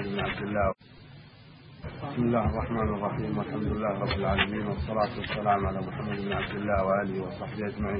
بن عبد الله. بسم الله الرحمن الرحيم، والحمد لله رب العالمين، والصلاة والسلام على محمد بن عبد الله وآله وصحبه أجمعين.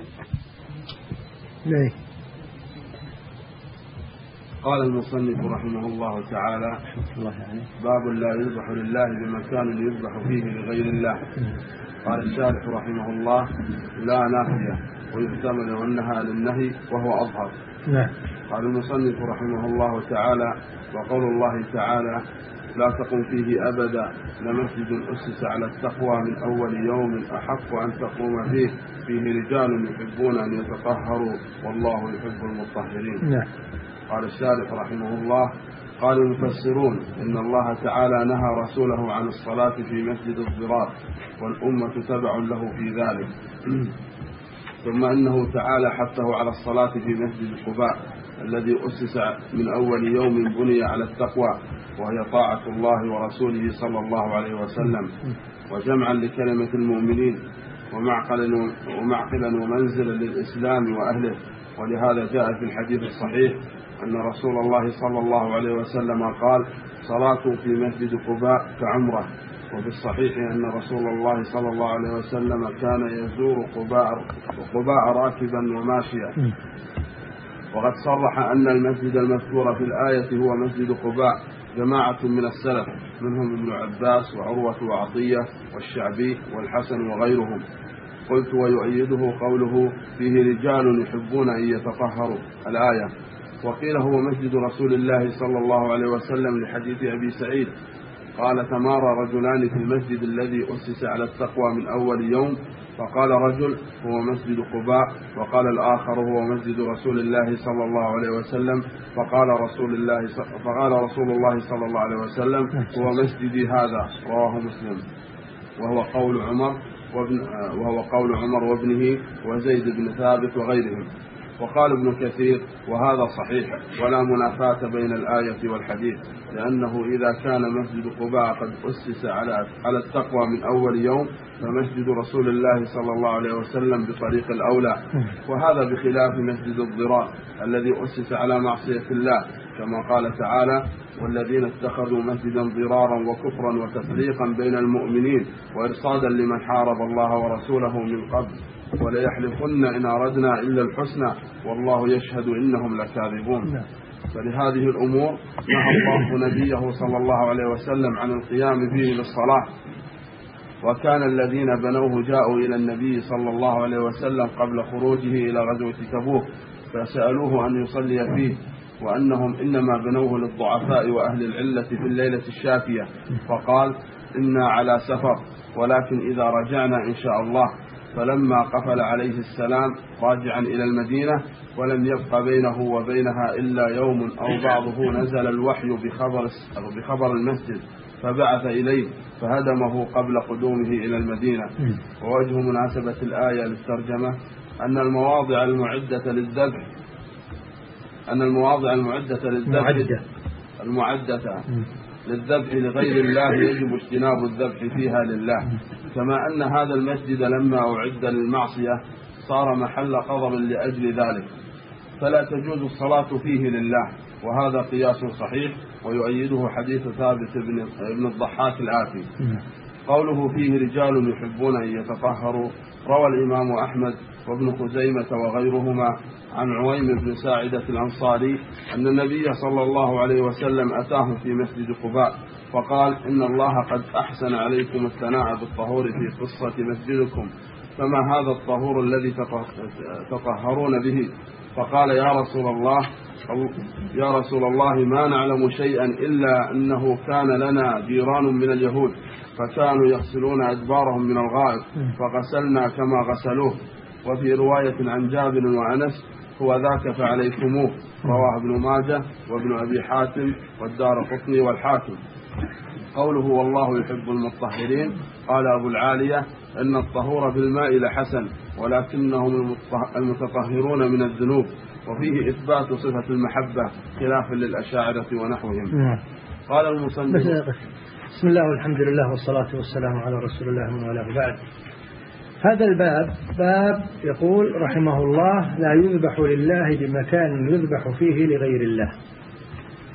قال المصنف رحمه الله تعالى: باب لا يذبح لله بمكان يذبح فيه لغير الله. قال الشارح رحمه الله: لا نافية، ويحتمل أنها للنهي وهو أظهر. قال المصنف رحمه الله تعالى: وقول الله تعالى: لا تقم فيه أبدا لمسجد أسس على التقوى من أول يوم أحق أن تقوم فيه رجال يحبون أن يتطهروا والله يحب المطهرين. قال الشارح رحمه الله: قال المفسرون إن الله تعالى نهى رسوله عن الصلاة في مسجد الضرار، والأمة تبع له في ذلك. ثم أنه تعالى حثه على الصلاة في مسجد قباء الذي أسس من أول يوم بني على التقوى، وهي طاعة الله ورسوله صلى الله عليه وسلم، وجمعا لكلمة المؤمنين، ومعقلا ومنزلا للإسلام وأهله. ولهذا جاء في الحديث الصحيح أن رسول الله صلى الله عليه وسلم قال: صلاة في مسجد قباء كعمرة. وفي الصحيح أن رسول الله صلى الله عليه وسلم كان يزور قباء راكبا وماشيا. وقد صرح أن المسجد المذكور في الآية هو مسجد قباء جماعة من السلف، منهم ابن عباس وعروة وعطية والشعبي والحسن وغيرهم. قلت: ويؤيده قوله: فيه رجال يحبون أن يتطهروا، الآية. وقيل هو مسجد رسول الله صلى الله عليه وسلم لحديث أبي سعيد قال: تمارى رجلان في المسجد الذي أسس على التقوى من أول يوم، فقال رجل: هو مسجد قباء، وقال الآخر: هو مسجد رسول الله صلى الله عليه وسلم، فقال رسول الله صلى الله عليه وسلم: هو مسجدي هذا، رواه مسلم. وهو قول عمر وابنه وزيد بن ثابت وغيرهم. وقال ابن كثير: وهذا صحيح، ولا منافاة بين الآية والحديث، لأنه إذا كان مسجد قباء قد أسس على التقوى من أول يوم، فمسجد رسول الله صلى الله عليه وسلم بطريق الأولى. وهذا بخلاف مسجد الضرار الذي أسس على معصية الله، كما قال تعالى: والذين اتخذوا مسجدا ضرارا وكفرا وتفريقا بين المؤمنين وإرصادا لمن حارب الله ورسوله من قبل وليحلفن إن أردنا إلا الحسنى والله يشهد إنهم لكاذبون. فلهذه الأمور نهى الله نبيه صلى الله عليه وسلم عن القيام فيه للصلاة. وكان الذين بنوه جاءوا إلى النبي صلى الله عليه وسلم قبل خروجه إلى غزوة تبوك فسألوه أن يصلي فيه، وأنهم إنما بنوه للضعفاء وأهل العلة في الليلة الشافية، فقال: إنا على سفر، ولكن إذا رجعنا إن شاء الله. فلما قفل عليه السلام راجعا إلى المدينة ولم يبق بينه وبينها إلا يوم أو بعضه، نزل الوحي بخبر المسجد فبعث إليه فهدمه قبل قدومه إلى المدينة. ووجه مناسبة الآية للترجمة أن المواضع المعدة للذبح لغير الله يجب اجتناب الذبح فيها لله، كما أن هذا المسجد لما أعد للمعصية صار محل غضب لأجل ذلك، فلا تجوز الصلاة فيه لله. وهذا قياس صحيح، ويؤيده حديث ثابت بن الضحاك الآتي. قوله: فيه رجال يحبون أن يتطهروا، روى الإمام أحمد وابن خزيمة وغيرهما عن عويم بن ساعدة الأنصاري أن النبي صلى الله عليه وسلم أتاه في مسجد قباء فقال: إن الله قد أحسن عليكم الثناء بالطهور في قصة مسجدكم، فما هذا الطهور الذي تطهرون به؟ فقال: يا رسول الله ما نعلم شيئا إلا أنه كان لنا جيران من اليهود فكانوا يغسلون أدبارهم من الغائط فغسلنا كما غسلوه. وفي رواية عن جابر وأنس: هو ذاك فعليكموه، رواه ابن ماجه وابن أبي حاتم والدارقطني والحاكم. قوله: والله يحب المطهرين، قال أبو العالية: إن الطهور بالماء لحسن، ولكنهم المتطهرون من الذنوب. وفيه إثبات صفة المحبة خلافا للأشاعرة ونحوهم. قال المصنف: بسم الله والحمد لله والصلاة والسلام على رسول الله ومن والاه. بعد، هذا الباب باب يقول رحمه الله: لا يذبح لله بمكان يذبح فيه لغير الله.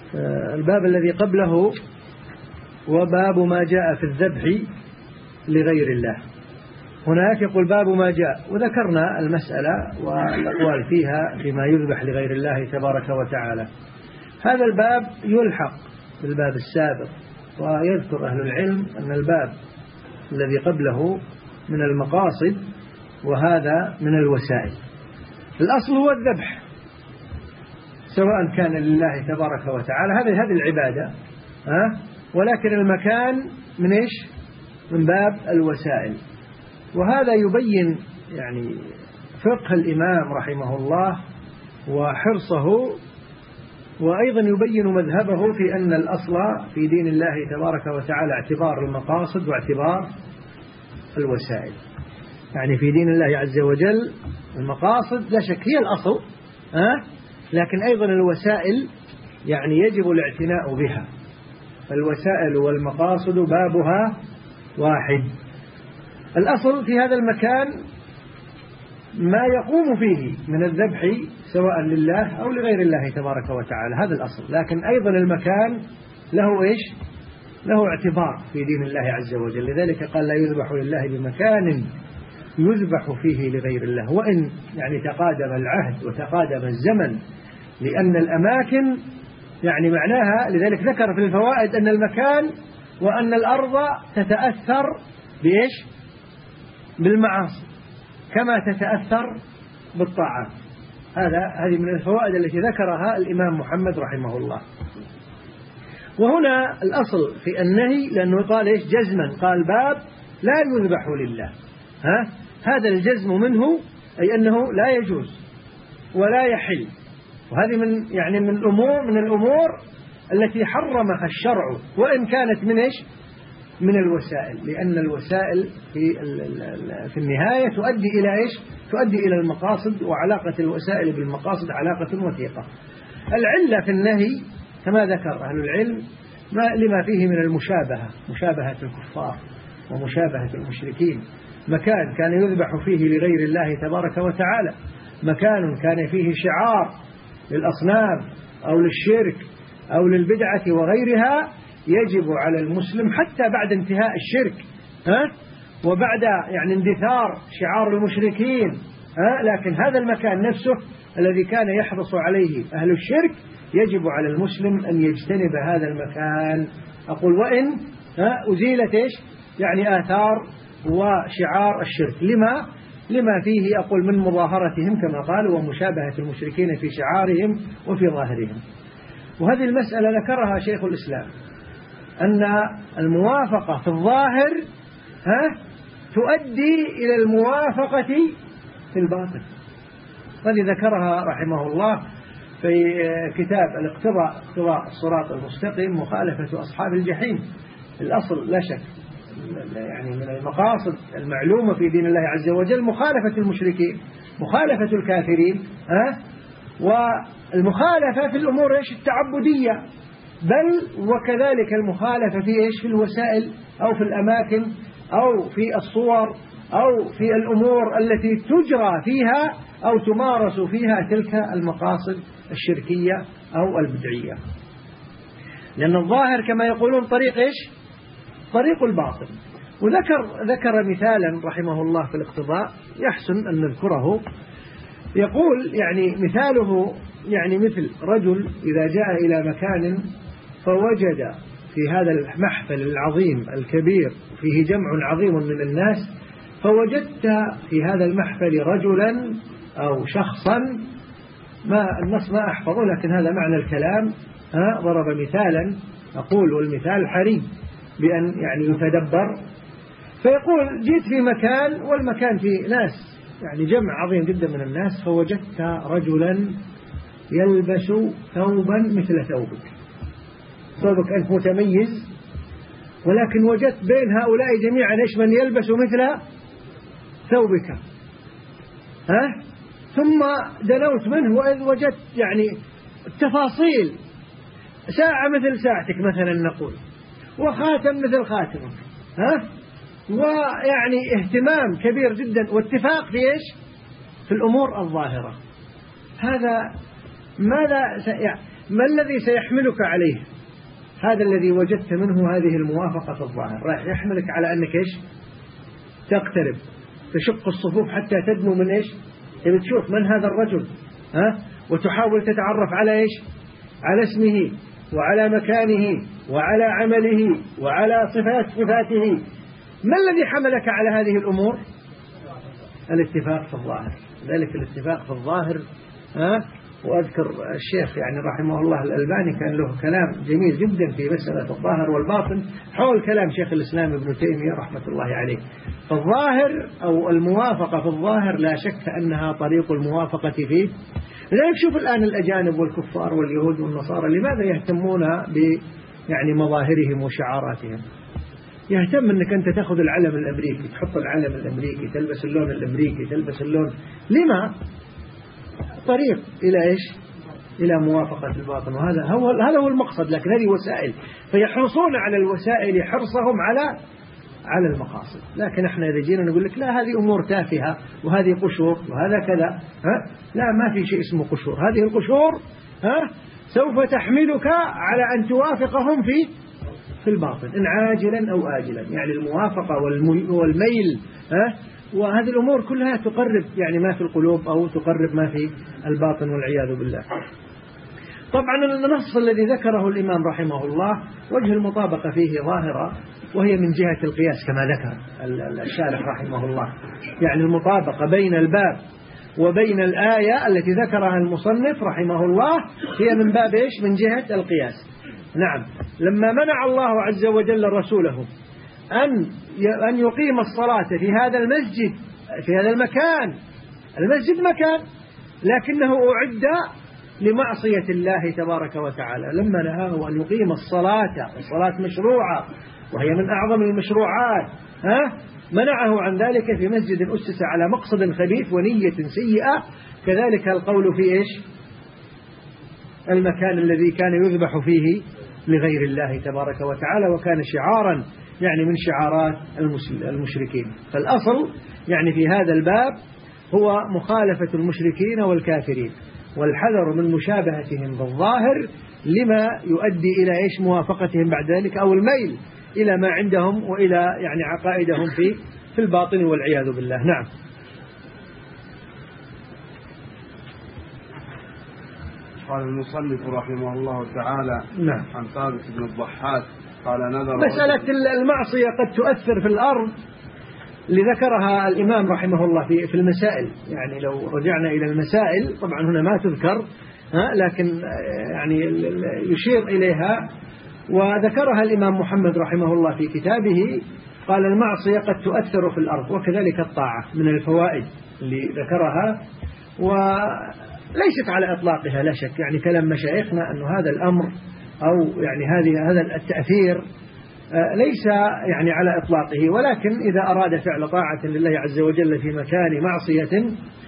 الباب الذي قبله وباب ما جاء في الذبح لغير الله. هناك يقول باب ما جاء، وذكرنا المسألة والأقوال فيها فيما يذبح لغير الله تبارك وتعالى. هذا الباب يلحق بالباب السابق، ويذكر أهل العلم أن الباب الذي قبله من المقاصد وهذا من الوسائل. الأصل هو الذبح سواء كان لله تبارك وتعالى، هذه العبادة، ولكن المكان من إيش؟ من باب الوسائل. وهذا يبين يعني فقه الإمام رحمه الله وحرصه، وأيضا يبين مذهبه في أن الأصل في دين الله تبارك وتعالى اعتبار المقاصد واعتبار الوسائل. يعني في دين الله عز وجل المقاصد لا شك هي الأصل، لكن أيضا الوسائل يعني يجب الاعتناء بها. الوسائل والمقاصد بابها واحد. الأصل في هذا المكان ما يقوم فيه من الذبح سواء لله أو لغير الله تبارك وتعالى، هذا الأصل. لكن أيضا المكان له إيش؟ له اعتبار في دين الله عز وجل. لذلك قال لا يذبح لله بمكان يذبح فيه لغير الله، وإن يعني تقادم العهد وتقادم الزمن، لأن الأماكن يعني معناها، لذلك ذكر في الفوائد أن المكان وأن الأرض تتأثر بإيش؟ بالمعاصي كما تتأثر بالطاعات. هذه من الفوائد التي ذكرها الإمام محمد رحمه الله. وهنا الأصل في النهي لأنه قال إيش؟ جزما، قال باب لا يذبح لله. هذا الجزم منه أي أنه لا يجوز ولا يحل. وهذه من الأمور التي حرمها الشرع، وإن كانت من إيش؟ من الوسائل، لأن الوسائل في النهاية تؤدي إلى إيش؟ تؤدي إلى المقاصد، وعلاقة الوسائل بالمقاصد علاقة وثيقة. العلة في النهي كما ذكر أهل العلم لما فيه من المشابهة، مشابهة الكفار ومشابهة المشركين. مكان كان يذبح فيه لغير الله تبارك وتعالى، مكان كان فيه شعار للأصنام أو للشرك أو للبدعة وغيرها، يجب على المسلم حتى بعد انتهاء الشرك وبعد يعني اندثار شعار المشركين، لكن هذا المكان نفسه الذي كان يحرص عليه أهل الشرك يجب على المسلم أن يجتنب هذا المكان. أقول وإن أزيلت إيش؟ يعني آثار وشعار الشرك لما فيه أقول من مظاهرتهم كما قالوا ومشابهة المشركين في شعارهم وفي ظاهرهم. وهذه المسألة ذكرها شيخ الإسلام أن الموافقة في الظاهر تؤدي إلى الموافقة في الباطن. هذه ذكرها رحمه الله في كتاب الاقتضاء، اقتضاء الصراط المستقيم، مخالفة أصحاب الجحيم. الأصل لا شك يعني من المقاصد المعلومة في دين الله عز وجل مخالفة المشركين، مخالفة الكافرين، والمخالفة في الأمور إيش؟ التعبدية، بل وكذلك المخالفة في إيش؟ في الوسائل أو في الأماكن أو في الصور أو في الأمور التي تجرى فيها أو تمارس فيها تلك المقاصد الشركية أو البدعية. لأن الظاهر كما يقولون طريق إيش؟ طريق الباطل. وذكر مثالا رحمه الله في الاقتضاء يحسن أن نذكره. يقول يعني مثاله يعني مثل رجل إذا جاء إلى مكان فوجد في هذا المحفل العظيم الكبير فيه جمع عظيم من الناس، فوجدت في هذا المحفل رجلا أو شخصا، ما النص ما أحفظه لكن هذا معنى الكلام، ضرب مثالا أقول والمثال حري بأن يعني يتدبر. فيقول جيت في مكان والمكان فيه ناس يعني جمع عظيم جدا من الناس، فوجدت رجلا يلبس ثوبا مثل ثوبك، ثوبك أنت متميز، ولكن وجدت بين هؤلاء جميعا إيش؟ من يلبس مثل ثوبك. ثم دنوت منه وإذ وجدت يعني التفاصيل، ساعة مثل ساعتك مثلا نقول، وخاتم مثل خاتمك، ويعني اهتمام كبير جدا واتفاق في إيش؟ في الأمور الظاهرة. هذا ماذا ما الذي سيحملك عليه؟ هذا الذي وجدت منه هذه الموافقة في الظاهر راح يحملك على أنك إيش؟ تقترب، تشق الصفوف حتى تدنو من إيش؟ تبي تشوف من هذا الرجل، وتحاول تتعرف على إيش؟ على اسمه وعلى مكانه وعلى عمله وعلى صفاته. ما الذي حملك على هذه الأمور؟ الاتفاق في الظاهر. ذلك الاتفاق في الظاهر. وأذكر الشيخ يعني رحمه الله الألباني كان له كلام جميل جدا في مسألة الظاهر والباطن حول كلام شيخ الإسلام ابن تيمية رحمة الله عليه. فالظاهر أو الموافقة في الظاهر لا شك أنها طريق الموافقة فيه. لذلك شوف الآن الأجانب والكفار واليهود والنصارى لماذا يهتمون يعني مظاهرهم وشعاراتهم؟ يهتم أنك أنت تأخذ العلم الأمريكي، تحط العلم الأمريكي، تلبس اللون الأمريكي، تلبس اللون. لما؟ طريق إلى إيش؟ إلى موافقة الباطن. وهذا هو المقصد. لكن هذه وسائل، فيحرصون على الوسائل حرصهم على المقاصد. لكن احنا إذا جينا نقول لك لا هذه أمور تافهة وهذه قشور وهذا كذا، لا ما في شيء اسمه قشور. هذه القشور سوف تحملك على أن توافقهم في الباطن إن عاجلا أو آجلا. يعني الموافقة والميل وهذه الأمور كلها تقرب يعني ما في القلوب أو تقرب ما في الباطن والعياذ بالله. طبعا النص الذي ذكره الإمام رحمه الله وجه المطابقة فيه ظاهرة، وهي من جهة القياس كما ذكر الشارح رحمه الله. يعني المطابقة بين الباب وبين الآية التي ذكرها المصنف رحمه الله هي من باب إيش؟ من جهة القياس. نعم، لما منع الله عز وجل رسوله أن يقيم الصلاة في هذا المسجد في هذا المكان، المسجد مكان لكنه أعد لمعصية الله تبارك وتعالى. لما نهاه أن يقيم الصلاة مشروعة وهي من أعظم المشروعات، منعه عن ذلك في مسجد أسس على مقصد خبيث ونية سيئة. كذلك القول في إيش؟ المكان الذي كان يذبح فيه لغير الله تبارك وتعالى وكان شعارا يعني من شعارات المشركين. فالأصل يعني في هذا الباب هو مخالفة المشركين والكافرين والحذر من مشابهتهم بالظاهر لما يؤدي إلى إيش؟ موافقتهم بعد ذلك أو الميل إلى ما عندهم وإلى يعني عقائدهم في الباطن والعياذ بالله. نعم. قال المصنف رحمه الله تعالى نعم. عن ثابت بن الضحاك قال نذر مسألة المعصية قد تؤثر في الأرض لذكرها الإمام رحمه الله في المسائل. يعني لو رجعنا إلى المسائل طبعا هنا ما تذكر لكن يعني يشير إليها وذكرها الإمام محمد رحمه الله في كتابه. قال المعصية قد تؤثر في الأرض وكذلك الطاعة من الفوائد اللي ذكرها وليست على إطلاقها لا شك. يعني كلام مشايخنا أن هذا الأمر أو يعني هذا التأثير ليس يعني على إطلاقه، ولكن إذا أراد فعل طاعة لله عز وجل في مكان معصية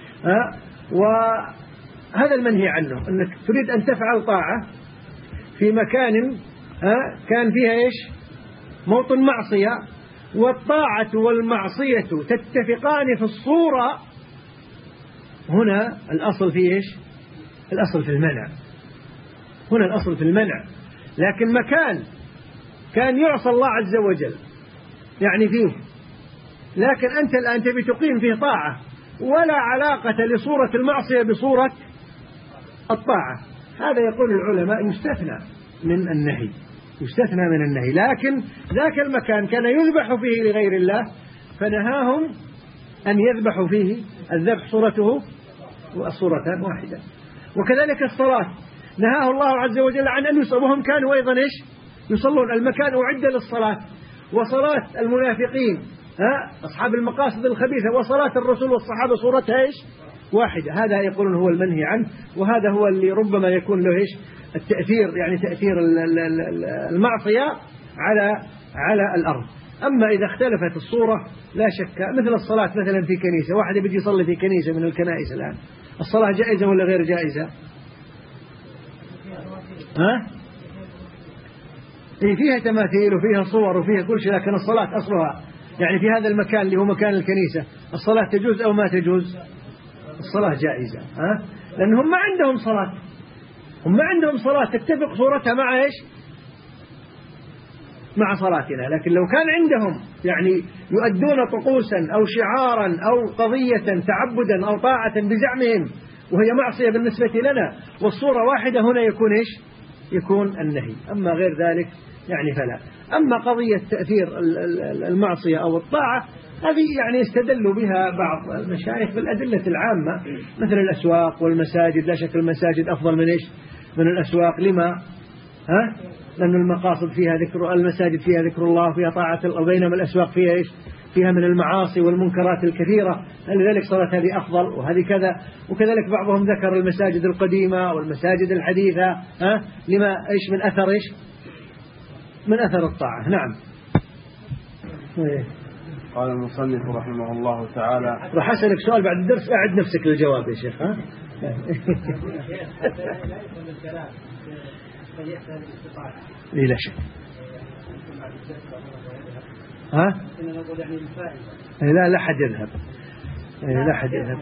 وهذا المنهي عنه، أنك تريد أن تفعل طاعة في مكان كان فيها إيش؟ موطن معصية، والطاعة والمعصية تتفقان في الصورة. هنا الأصل في إيش؟ الأصل في المنع. هنا الأصل في المنع. لكن مكان كان يعصى الله عز وجل يعني فيه، لكن أنت الآن تبي تقيم فيه طاعة ولا علاقة لصورة المعصية بصورة الطاعة، هذا يقول العلماء يستثنى من النهي، يستثنى من النهي. لكن ذاك المكان كان يذبح فيه لغير الله فنهاهم أن يذبحوا فيه، الذبح صورته والصورتان واحدة. وكذلك الصلاة نهاه الله عز وجل عن أن يصلوا، وهم كانوا أيضا إيش؟ يصلون. المكان أعد للصلاة، وصلاة المنافقين أصحاب المقاصد الخبيثة وصلاة الرسول والصحابة صورتها إيش؟ واحدة. هذا يقولون هو المنهي عنه، وهذا هو اللي ربما يكون له إيش؟ التأثير، يعني تأثير المعصية على الأرض. أما إذا اختلفت الصورة لا شك، مثل الصلاة مثلا في كنيسة، واحد بيجي يصلي في كنيسة من الكنائس الآن، الصلاة جائزة ولا غير جائزة؟ فيها تماثيل وفيها صور وفيها كل شيء، لكن الصلاة أصلها يعني في هذا المكان اللي هو مكان الكنيسة، الصلاة تجوز أو ما تجوز؟ الصلاة جائزة، لأنهم ما عندهم صلاة، هم ما عندهم صلاة تتفق صورتها مع إيش؟ مع صلاتنا. لكن لو كان عندهم يعني يؤدون طقوسا أو شعارا أو قضية تعبدا أو طاعة بزعمهم وهي معصية بالنسبة لنا والصورة واحدة، هنا يكون إيش؟ يكون النهي. أما غير ذلك يعني فلا. أما قضية تأثير المعصية أو الطاعة هذه يعني يستدل بها بعض المشايخ بالأدلة العامة مثل الأسواق والمساجد. لا شك المساجد أفضل من إيش؟ من الأسواق. لما؟ لأن المقاصد فيها ذكر، المساجد فيها ذكر الله فيها طاعة، وبينما الأسواق فيها إيش؟ فيها من المعاصي والمنكرات الكثيرة، لذلك صارت هذه أفضل وهذه كذا. وكذلك بعضهم ذكر المساجد القديمة والمساجد الحديثة لما إيش؟ من أثر إيش؟ من أثر الطاعة. نعم. قال المصنف رحمه الله تعالى. راح أسألك سؤال بعد الدرس، أعد نفسك للجواب يا شيخ. لا شك. لا حد يذهب. لا حد يذهب.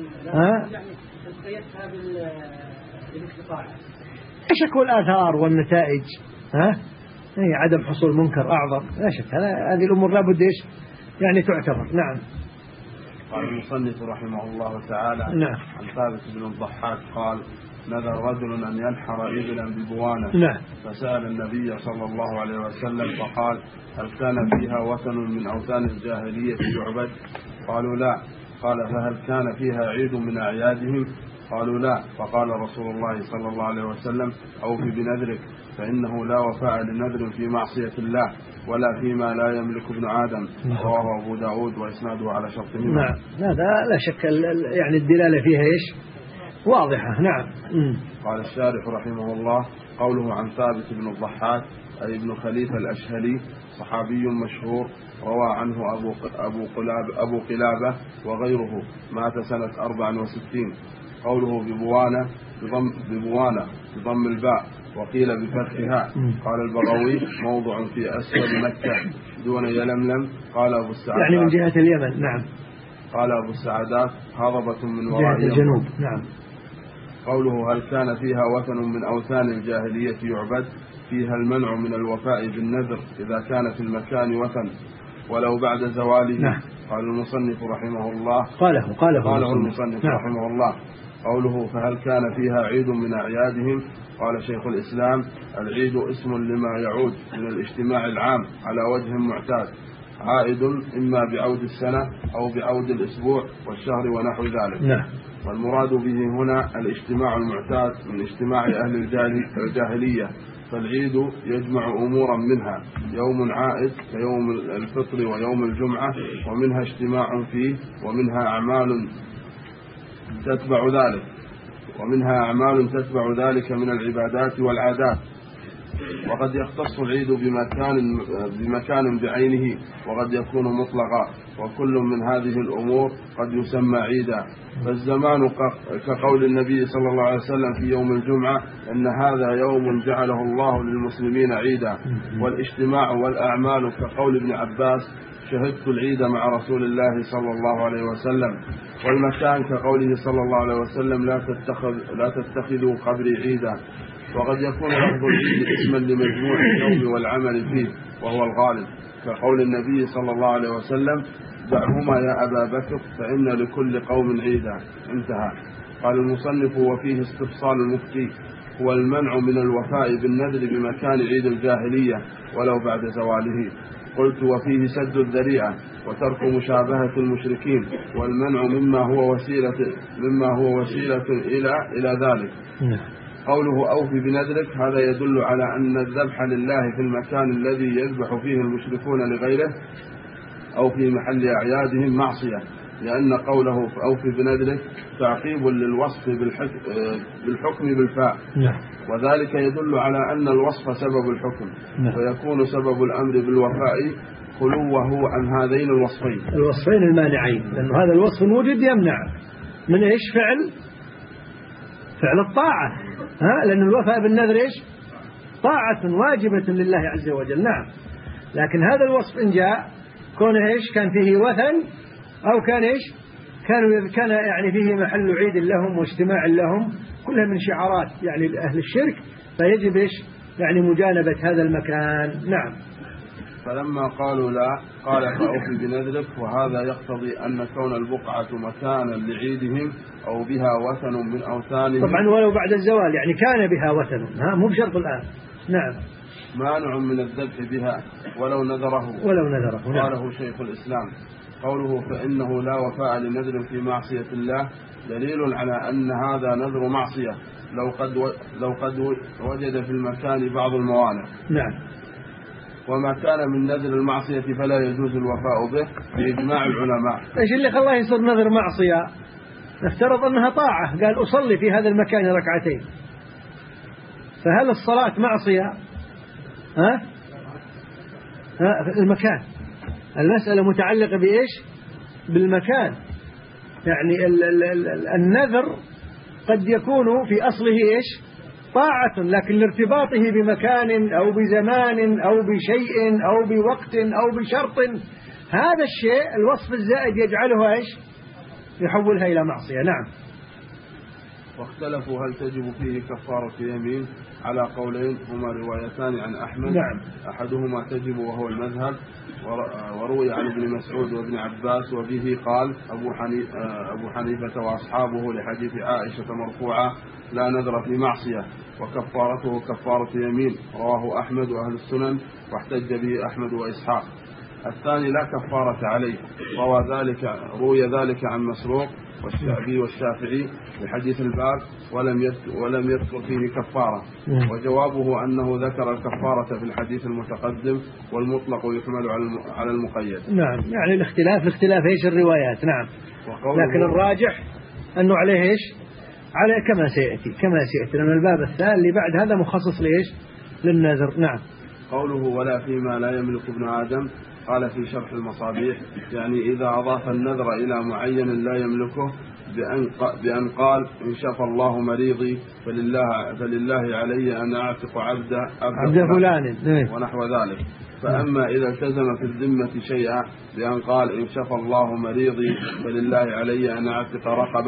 ايش اكو الآثار والنتائج؟ عدم حصول منكر أعظم. لا شك هذه الأمور لابد إيش يعني تعتبر. نعم. قال المصنف رحمه الله تعالى. نعم. عن ثابت بن الضحاك قال: نذر رجل أن ينحر إبلا ببوانة. نعم. فسأل النبي صلى الله عليه وسلم فقال: هل كان فيها وثن من أوثان الجاهلية يعبد؟ قالوا لا. قال: فهل كان فيها عيد من أعيادهم؟ قالوا لا. فقال رسول الله صلى الله عليه وسلم: أوفي بنذرك، فإنه لا وفاء لنذر في معصية الله ولا فيما لا يملك ابن آدم. رواه أبو داود وإسناده على شرطهما. نعم. هذا لا شك يعني الدلالة فيها إيش واضحة. نعم. قال الشارح رحمه الله: قوله عن ثابت بن الضحاك أي ابن خليفة الأشهلي صحابي مشهور، روى عنه أبو قلابة وغيره، مات سنة 64. قوله ببوانة بضم الباء وقيل بفتحها. قال البغوي: موضع في أسفل مكة دون يلملم. قال أبو السعدات يعني من جهة اليمن. نعم. قال أبو السعدات: هضبة من وراء الجنوب. نعم. قوله: هل كان فيها وثن من أوثان الجاهلية يعبد؟ فيها المنع من الوفاء بالنذر إذا كان في المكان وثن ولو بعد زواله. نعم. قال المصنف رحمه الله. قاله المصنف رحمه الله. قوله: فهل كان فيها عيد من أعيادهم؟ قال شيخ الإسلام: العيد اسم لما يعود من الاجتماع العام على وجه معتاد، عائد إما بعود السنة أو بعود الأسبوع والشهر ونحو ذلك. نعم. والمراد به هنا الاجتماع المعتاد من اجتماع أهل الجاهلية، فالعيد يجمع أمورا منها يوم عائد كيوم الفطر ويوم الجمعة، ومنها اجتماع فيه، ومنها أعمال تتبع ذلك من العبادات والعادات. وقد يختص العيد بمكان بعينه، وقد يكون مطلقا، وكل من هذه الأمور قد يسمى عيدا. فالزمان كقول النبي صلى الله عليه وسلم في يوم الجمعة: إن هذا يوم جعله الله للمسلمين عيدا. والاجتماع والأعمال كقول ابن عباس: شهدت العيد مع رسول الله صلى الله عليه وسلم. والمكان كقوله صلى الله عليه وسلم: لا تتخذوا قبري عيدا. وقد يكون لفظ العيد اسما لمجموع اليوم والعمل فيه وهو الغالب، كقول النبي صلى الله عليه وسلم: دعهما يا أبا بكر فإن لكل قوم عيدا. انتهى. قال المصنف: وفيه استفصال المفتي، هو المنع من الوفاء بالنذر بمكان عيد الجاهلية ولو بعد زواله. قلت: وفيه سد الذريعة وترك مشابهة المشركين، والمنع مما هو وسيلة إلى ذلك. قوله: أوفي بنذرك، هذا يدل على أن الذبح لله في المكان الذي يذبح فيه المشركون لغيره أو في محل أعيادهم معصية، لأن قوله أوفي بنذرك تعقيب للوصف بالحكم بالفاء. وذلك يدل على أن الوصف سبب الحكم، فيكون سبب الأمر بالوفاء خلوه عن هذين الوصفين المانعين، لأن هذا الوصف الموجود يمنع من إيش؟ فعل الطاعة. لأن الوفاء بالنذر إيش؟ طاعة واجبة لله عز وجل. نعم. لكن هذا الوصف إن جاء كون إيش؟ كان فيه وثن، أو كان إيش؟ كان يعني فيه محل عيد لهم واجتماع لهم كلها من شعارات يعني أهل الشرك، فيجب إيش يعني مجانبة هذا المكان. نعم. فلما قالوا لا قال فأوفي بنذرك، وهذا يقتضي أن كون البقعة مكانا لعيدهم أو بها وثن من أوثانهم، طبعا ولو بعد الزوال يعني كان بها وثن، مو بشرط الآن. نعم. مانع من الذبح بها ولو نذره. نعم. قاله شيخ الإسلام. قوله فإنه لا وفاء لنذر في معصية الله دليل على أن هذا نذر معصية لو قد وجد في المكان بعض الموانع. نعم. وما كان من نذر المعصية فلا يجوز الوفاء به بإجماع العلماء. إيش اللي خلاه يصير نذر معصية؟ نفترض أنها طاعة، قال أصلي في هذا المكان ركعتين، فهل الصلاة معصية؟ المكان، المسألة متعلقة بإيش؟ بالمكان. يعني النذر قد يكون في أصله إيش؟ طاعة، لكن لارتباطه بمكان أو بزمان أو بشيء أو بوقت أو بشرط، هذا الشيء الوصف الزائد يجعله إيش؟ يحولها إلى معصية. نعم. واختلفوا هل تجب فيه كفارة يمين على قولين هما روايتان عن أحمد. نعم. أحدهما تجب وهو المذهب، وروي عن ابن مسعود وابن عباس، وبه قال أبو حنيفة وأصحابه لحديث عائشة مرفوعة لا نذر في معصية وكفارته كفارة يمين، رواه أحمد وأهل السنن واحتج به أحمد وإسحاق. الثاني لا كفارة عليه، روي ذلك عن مسروق والشعبي والشافعي لحديث الباب ولم يذكر فيه كفارة. وجوابه أنه ذكر الكفارة في الحديث المتقدم، والمطلق يحمل على المقيد. نعم. يعني الاختلاف ايش الروايات. نعم. لكن الراجح أنه عليه ايش؟ على كما سيأتي لأن الباب الثاني اللي بعد هذا مخصص ليش؟ للنذر. نعم. قوله ولا فيما لا يملك ابن آدم، قال في شرح المصابيح يعني إذا أضاف النذر إلى معين لا يملكه بأن قال إن شفى الله مريضي فلله علي أن أعتق عبد فلان ونحو ذلك. فأما إذا التزم في الذمة شيئا بأن قال إن شفى الله مريضي فلله علي أن أعتق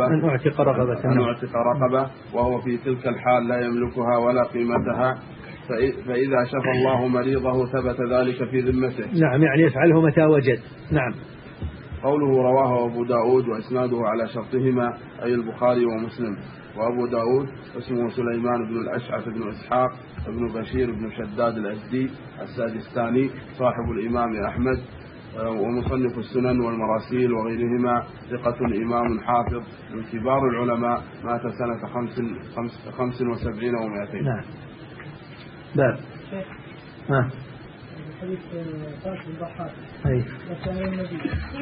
رقبة وهو في تلك الحال لا يملكها ولا قيمتها، فإذا شفى الله مريضه ثبت ذلك في ذمته. نعم. يعني يفعله متى وجد. نعم. قوله رواه أبو داود وإسناده على شرطهما أي البخاري ومسلم. وأبو داود اسمه سليمان بن الأشعث بن إسحاق بن بشير بن شداد الأزدي السادستاني صاحب الإمام أحمد ومصنف السنن والمراسيل وغيرهما، ثقة إمام حافظ من كبار العلماء، مات سنة 75 و200. نعم. باب حديث طارق بن ضحاك وكان النبي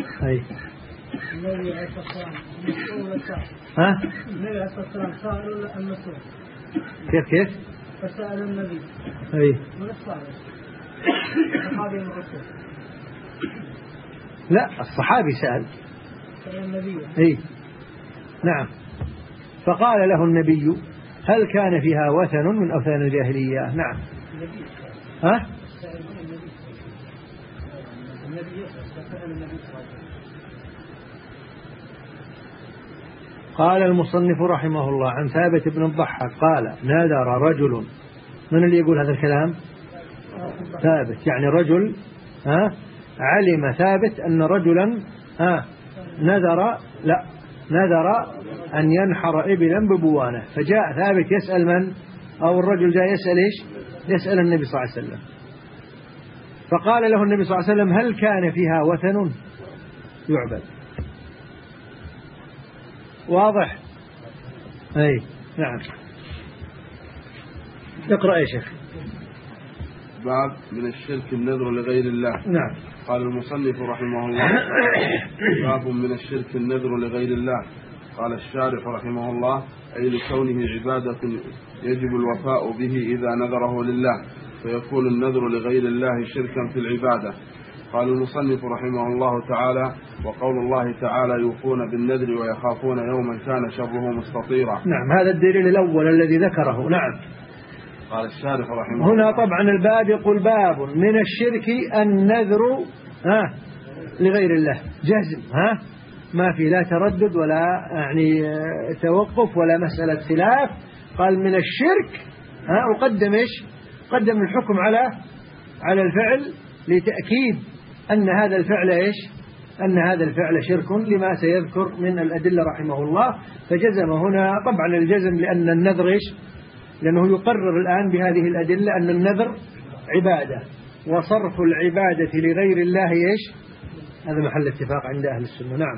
النبي عليه الصلاة والسلام مسؤول السائل. النبي عليه الصلاة والسلام سائل أم مسؤول؟ كيف؟ فسأل النبي من الصائل؟ الصحابي المرسل؟ لا، الصحابي سأل النبي. نعم. فقال له النبي هل كان فيها وثن من أوثان الجاهلية؟ نعم. قال المصنف رحمه الله عن ثابت بن الضحاك قال نذر رجل. من اللي يقول هذا الكلام؟ ثابت. يعني رجل علم ثابت أن رجلا نذر أن ينحر إبلا ببوانه، فجاء ثابت يسأل من؟ أو الرجل جاء يسأل إيش؟ يسأل النبي صلى الله عليه وسلم، فقال له النبي صلى الله عليه وسلم هل كان فيها وثن يعبد؟ واضح؟ نعم. اقرأ يا شيخ. باب من الشرك النذر لغير الله. نعم. قال المصنف رحمه الله باب من الشرك النذر لغير الله. قال الشارح رحمه الله أي لكونه عبادة يجب الوفاء به إذا نذره لله، فيكون النذر لغير الله شركا في العبادة. قال المصنف رحمه الله تعالى وقول الله تعالى يوفون بالنذر ويخافون يوما كان شره مستطيرا. نعم. هذا الدليل الأول الذي ذكره. نعم. قال الشارح رحمه الله هنا طبعا الباب يقول باب من الشرك النذر لغير الله، جزم ما في لا تردد ولا يعني توقف ولا مسألة خلاف. قال من الشرك وقدم إيش؟ قدم الحكم على الفعل لتأكيد أن هذا الفعل إيش؟ أن هذا الفعل شرك لما سيذكر من الأدلة رحمه الله. فجزم هنا طبعا الجزم لأن النذر إيش؟ لأنه يقرر الآن بهذه الأدلة أن النذر عبادة، وصرف العبادة لغير الله إيش؟ هذا محل اتفاق عند أهل السنة. نعم،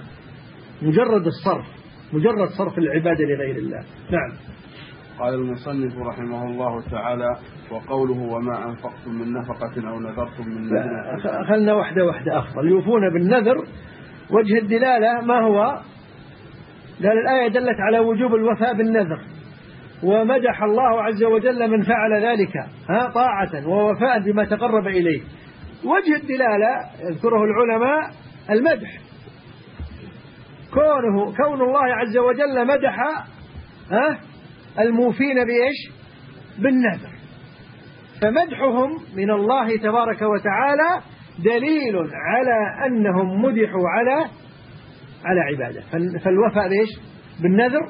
مجرد صرف العبادة لغير الله. نعم. قال المصنف رحمه الله تعالى: وقوله وما أنفقتم من نفقة أو نذرتم من نذر. خلنا واحدة أفضل. يوفون بالنذر، وجه الدلالة ما هو؟ قال الآية دلت على وجوب الوفاء بالنذر، ومدح الله عز وجل من فعل ذلك طاعة ووفاء بما تقرب إليه. وجه الدلالة يذكره العلماء المدح، كون الله عز وجل مدح الموفين بإيش؟ بالنذر، فمدحهم من الله تبارك وتعالى دليل على أنهم مدحوا على عبادة. فالوفاء بإيش؟ بالنذر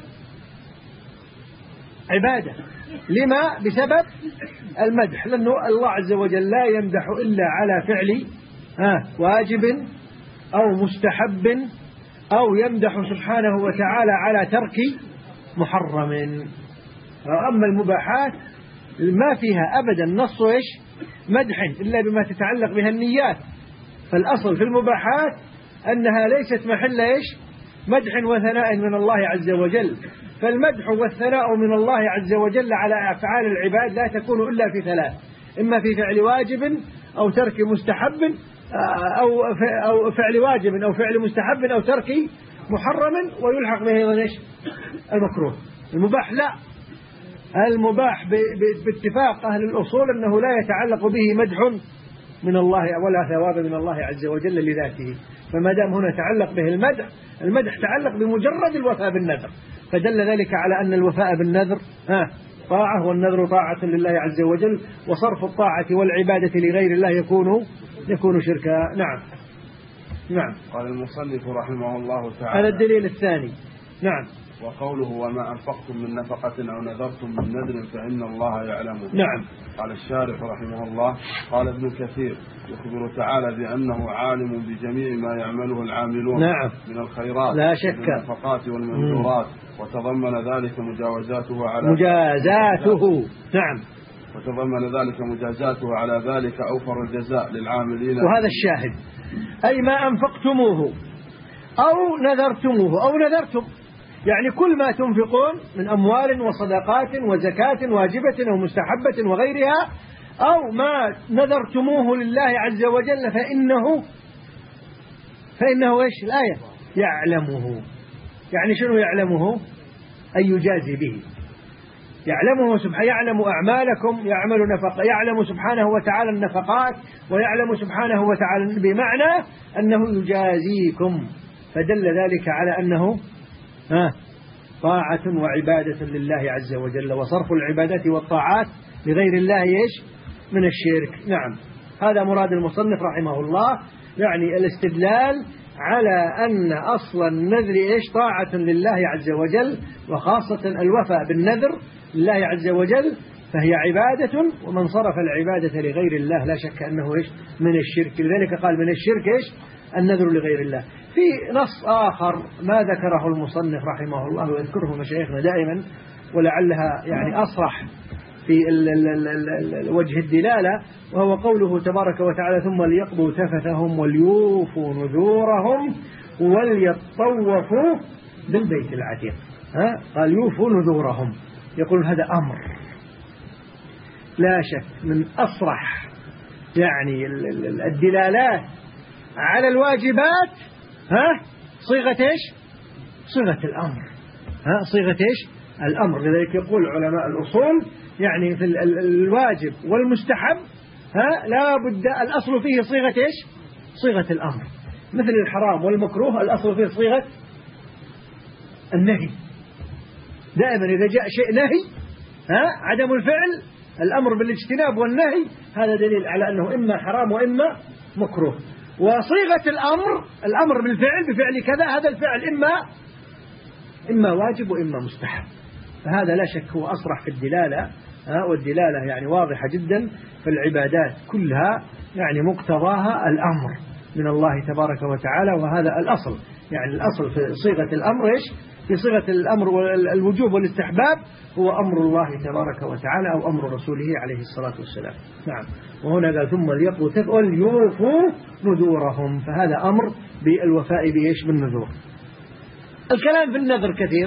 عبادة. لما؟ بسبب المدح، لأنه الله عز وجل لا يمدح إلا على فعل واجب أو مستحب، أو يمدح سبحانه وتعالى على ترك محرم. أما المباحات ما فيها أبدا نص إيش؟ مدح إلا بما تتعلق بها النيات. فالأصل في المباحات أنها ليست محل إيش؟ مدح وثناء من الله عز وجل. فالمدح والثناء من الله عز وجل على أفعال العباد لا تكون إلا في ثلاث: إما في فعل واجب أو ترك مستحب أو فعل واجب أو فعل مستحب أو ترك محرم، ويلحق به أيضا إيش؟ المكروه. المباح لا، المباح باتفاق أهل الأصول أنه لا يتعلق به مدح من الله ولا ثواب من الله عز وجل لذاته. فما دام هنا تعلق به المدح تعلق بمجرد الوفاء بالنذر، فدل ذلك على أن الوفاء بالنذر طاعة، والنذر طاعة لله عز وجل، وصرف الطاعة والعبادة لغير الله يكون شركا. نعم. قال المصنف رحمه الله تعالى: هذا الدليل الثاني. نعم. وقوله وما أنفقتم من نفقة أو نذرتم من نذر فإن الله يعلمه. نعم. قال الشارح رحمه الله: قال ابن كثير: يخبر تعالى بأنه عالم بجميع ما يعمله العاملون نعم. من الخيرات لا شك، من النفقات والمنذورات، وتضمن ذلك مجازاته نعم، وتضمن ذلك مجازاته على ذلك أوفر الجزاء للعاملين. وهذا الشاهد، أي ما أنفقتموه أو نذرتم، يعني كل ما تنفقون من أموال وصدقات وزكاة واجبة أو مستحبة وغيرها، أو ما نذرتموه لله عز وجل فإنه إيش الآية؟ يعلمه. يعني شنو يعلمه؟ أي يجازي به. يعلمه سبحانه، يعلم أعمالكم، يعلم سبحانه وتعالى النفقات، ويعلم سبحانه وتعالى بمعنى أنه يجازيكم. فدل ذلك على أنه طاعة وعبادة لله عز وجل، وصرف العبادات والطاعات لغير الله إيش؟ من الشرك. نعم، هذا مراد المصنف رحمه الله، يعني الاستدلال على أن أصل النذر إيش؟ طاعة لله عز وجل، وخاصة الوفاء بالنذر لله عز وجل فهي عبادة، ومن صرف العبادة لغير الله لا شك أنه إيش؟ من الشرك. لذلك قال من الشرك إيش؟ النذر لغير الله. في نص آخر ما ذكره المصنف رحمه الله ويذكره مشايخنا دائما، ولعلها يعني أصرح في وجه الدلالة، وهو قوله تبارك وتعالى: ثم ليقضوا تفثهم وليوفوا نذورهم وليطوفوا بالبيت العتيق. قال يوفوا نذورهم، يقول هذا أمر لا شك من أصرح يعني الدلالات على الواجبات. صيغة إيش؟ صيغة الأمر. صيغة إيش؟ الأمر. لذلك يقول علماء الأصول يعني في الواجب والمستحب لا بد الأصل فيه صيغة إيش؟ صيغة الأمر. مثل الحرام والمكروه الأصل فيه صيغة النهي. دائما إذا جاء شيء نهي عدم الفعل، الأمر بالاجتناب والنهي، هذا دليل على أنه إما حرام وإما مكروه. وصيغة الأمر بالفعل بفعل كذا، هذا الفعل إما واجب وإما مستحب، فهذا لا شك هو أصرح في الدلالة، والدلالة يعني واضحة جدا. فالعبادات كلها يعني مقتضاها الأمر من الله تبارك وتعالى، وهذا الأصل. يعني الأصل في صيغة الأمر إيش؟ في صيغة الأمر والوجوب والاستحباب هو أمر الله تبارك وتعالى أو أمر رسوله عليه الصلاة والسلام. نعم. وهنا قال ثم ليقوا وليوفوا نذورهم، فهذا أمر بالوفاء بإيش؟ بالنذور. الكلام في النذر كثير،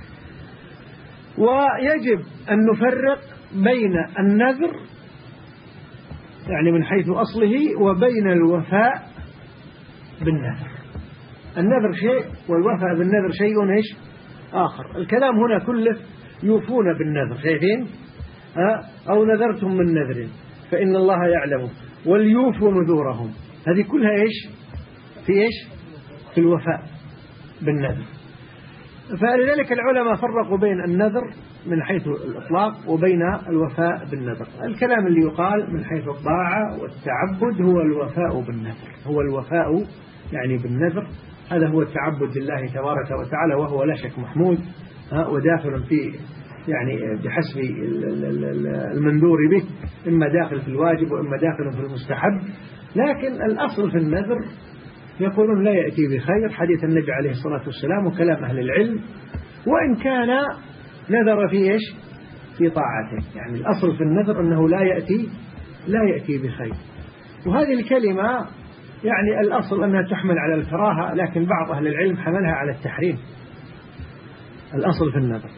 ويجب أن نفرق بين النذر يعني من حيث أصله وبين الوفاء بالنذر. النذر شيء والوفاء بالنذر شيء إيش آخر. الكلام هنا كله يوفون بالنذر، شايفين؟ أو نذرتم من نذر فإن الله يعلم وليوفوا نذورهم، هذه كلها إيش؟ في إيش؟ في الوفاء بالنذر. فلذلك العلماء فرقوا بين النذر من حيث الإطلاق وبين الوفاء بالنذر. الكلام اللي يقال من حيث الطاعة والتعبد هو الوفاء بالنذر، هو الوفاء يعني بالنذر، هذا هو التعبد لله تبارك وتعالى، وهو لا شك محمود وداخل في يعني بحسب المنذور به، إما داخل في الواجب وإما داخل في المستحب. لكن الأصل في النذر يقولون لا يأتي بخير، حديث النبي عليه الصلاة والسلام وكلام أهل العلم، وإن كان نذر في إيش؟ في طاعته. يعني الأصل في النذر أنه لا يأتي بخير. وهذه الكلمة يعني الأصل أنها تحمل على الكراهة، لكن بعض أهل العلم حملها على التحريم. الأصل في النذر